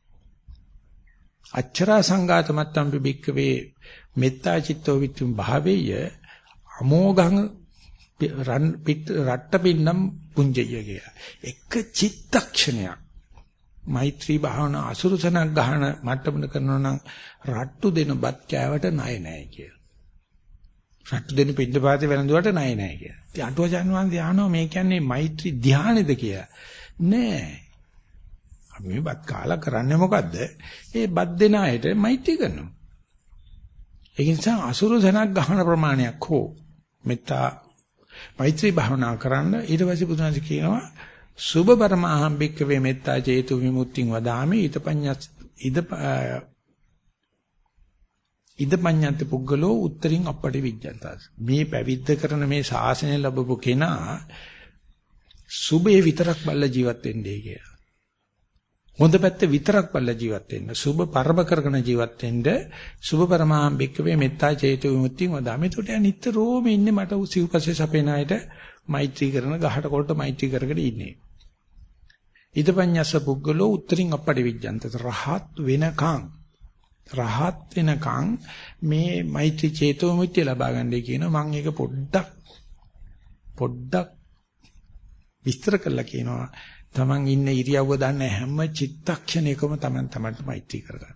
අච්චරා සංඝාතමත්තම් බික්කවේ මෙත්තා චිත්තෝ විත්තුම් භාවේය අමෝඝං රට්ටපින්නම් පුඤ්ජය කියලා. එක චිත්තක්ෂණයක් මෛත්‍රී භාවනා අසුරුසනක් ගහන මට්ටමන කරනවා නම් රට්ටු දෙන බත් කෑවට ණය නැහැ කියලා. රට්ටු දෙන්න පිටපාතේ වැළඳුවට ණය නැහැ කියලා. ඉතින් අටුවචන් වහන්සේ අහනවා මේ කියන්නේ මෛත්‍රී ධානයද කියලා. නෑ. අපි මේ බත් කාලා කරන්නේ මොකද්ද? ඒ බත් දෙන අයට මෛත්‍රී කරනවා. ඒ නිසා අසුරු සනක් ගහන ප්‍රමාණයක් හෝ මෙත්තා මෛත්‍රී භාවනා කරන්න ඊට පස්සේ බුදුන්සේ කියනවා සුභ පරමාහම් භික්ඛවේ මෙත්තා චේතු විමුක්තිං වදාමි ඉදපඤ්ඤන්ත පුද්ගලෝ උත්තරින් අපටි විජ්ජන්තස්. මේ පැවිද්ද කරන මේ ශාසනය ලැබපු කෙනා සුභේ විතරක් බල්ල ජීවත් වෙන්නේ කියලා. හොඳ පැත්ත විතරක් බල්ල ජීවත් වෙන්න. සුභ පරම කරගෙන ජීවත් වෙන්න සුභ පරමාහම් භික්ඛවේ මෙත්තා චේතු විමුක්තිං වදාමි. ඒකට නිතරම ඉන්නේ මට සිව්පස්සේ සපේන අයට මෛත්‍රී කරන ගහට කොල්ට මෛත්‍රී කරගෙන ඉන්නේ. ඉදපඤ්ඤස්ස පුද්ගලෝ උත්තරින් අපටි විජ්ජන්ත. රහත් වෙනකන් මේ මෛත්‍රී චේතෝ විමුක්තිය ලබා ගන්නයි කියනවා. මම ඒක පොඩ්ඩක් විස්තර කරලා කියනවා. තමන් ඉන්න ඉරියව්ව දන්න හැම චිත්තක්ෂණයකම තමන්ට මෛත්‍රී කරගන්න.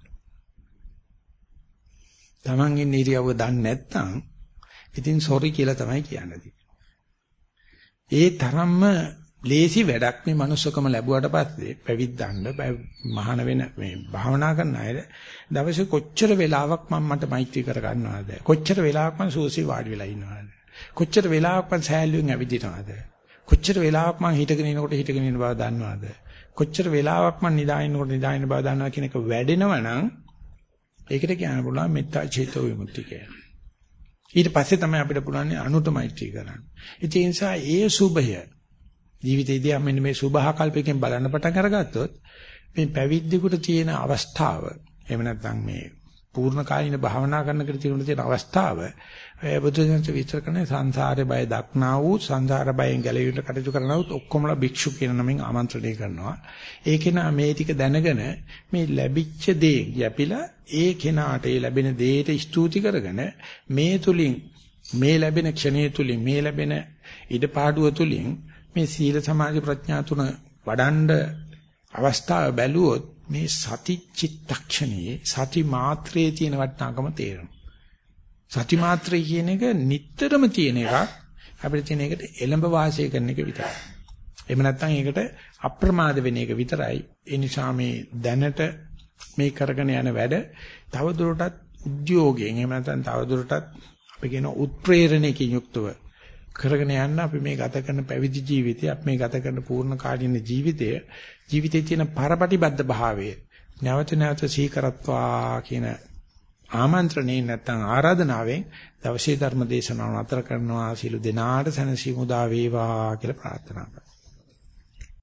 තමන් ඉන්න ඉරියව්ව දන්නේ නැත්නම් ඉතින් සෝරි කියලා තමයි කියන්නේ. ඒ තරම්ම ලේසි වැඩක් මේ manussකම ලැබුවට පස්සේ පැවිද්දන්න මහාන වෙන මේ භාවනා කරන අය දවසේ කොච්චර වෙලාවක් මට මෛත්‍රී කර ගන්නවද? කොච්චර වෙලාවක් මම සෝසී වාඩි වෙලා ඉන්නවද? කොච්චර වෙලාවක් මම සෑහලුවෙන් ඇවිදිනවද? කොච්චර වෙලාවක් මං හිටගෙන ඉනකොට හිටගෙන ඉන්න බව දන්නවද? කොච්චර වෙලාවක් මං නිදාගෙනකොට නිදාගෙන බව දන්නවා කියන එක වැඩෙනවා නම් ඒකට කියන්න පුළුවන් මෙත්තා චේතෝ විමුක්තිය කියලා. ඊට පස්සේ තමයි අපිට පුළුවන් අනුත මෛත්‍රී කරන්න. ඒ නිසා ඒ සුභය ජීවිතයේදී මෙන්න මේ සුභාකල්පයෙන් බලන්න පටන් අරගත්තොත් මේ පැවිද්දෙකුට තියෙන අවස්ථාව එහෙම නැත්නම් මේ පූර්ණ කාලීන භාවනා කරනකට තියෙන අවස්ථාව බුදුසසුන විස්තර කරන සංසාරේ බය දක්නා වූ සංසාර බයෙන් ගැලවීමට කටයුතු කරනවා ඔක්කොමලා භික්ෂු කියන නමින් ආමන්ත්‍රණය කරනවා. ඒ කෙනා මේ ටික දැනගෙන මේ ලැබිච්ච දේ යැපිලා ඒ කෙනාට ඒ ලැබෙන දේට ස්තුති කරගෙන මේ තුලින් මේ ලැබෙන ක්ෂණයේ තුලින් මේ ලැබෙන ඉඩපාඩුව තුලින් මේ සීල සමාධි ප්‍රඥා තුන වඩන්න අවස්ථාව බැලුවොත් මේ සති චිත්තක්ෂණයේ සති මාත්‍රයේ තියෙන වටිනාකම තේරෙනවා. සති මාත්‍රය කියන එක නිටතරම තියෙන එකක්. අපිට තියෙන එකට එළඹ වාසය කරන එක විතරයි. එහෙම නැත්නම් ඒකට අප්‍රමාද වෙන එක විතරයි. ඒ නිසා මේ දැනට මේ කරගෙන යන වැඩ තව දුරටත් උද්‍යෝගයෙන් එහෙම නැත්නම් තව දුරටත් අපි කියන උත්ප්‍රේරණයකින් යුක්තව කරගෙන යන්න අපි මේ ගත කරන පැවිදි ජීවිතය අපි මේ ගත කරන පූර්ණ කාලීන ජීවිතයේ තියෙන පරපටිබද්ධ භාවය නැවත නැවත සීකරත්වා කියන ආමන්ත්‍රණේ නැත්නම් ආරාධනාවෙන් දවසේ ධර්ම දේශනාව නතර කරනවා. සියලු දෙනාට සැනසීම උදා වේවා කියලා ප්‍රාර්ථනා කරනවා.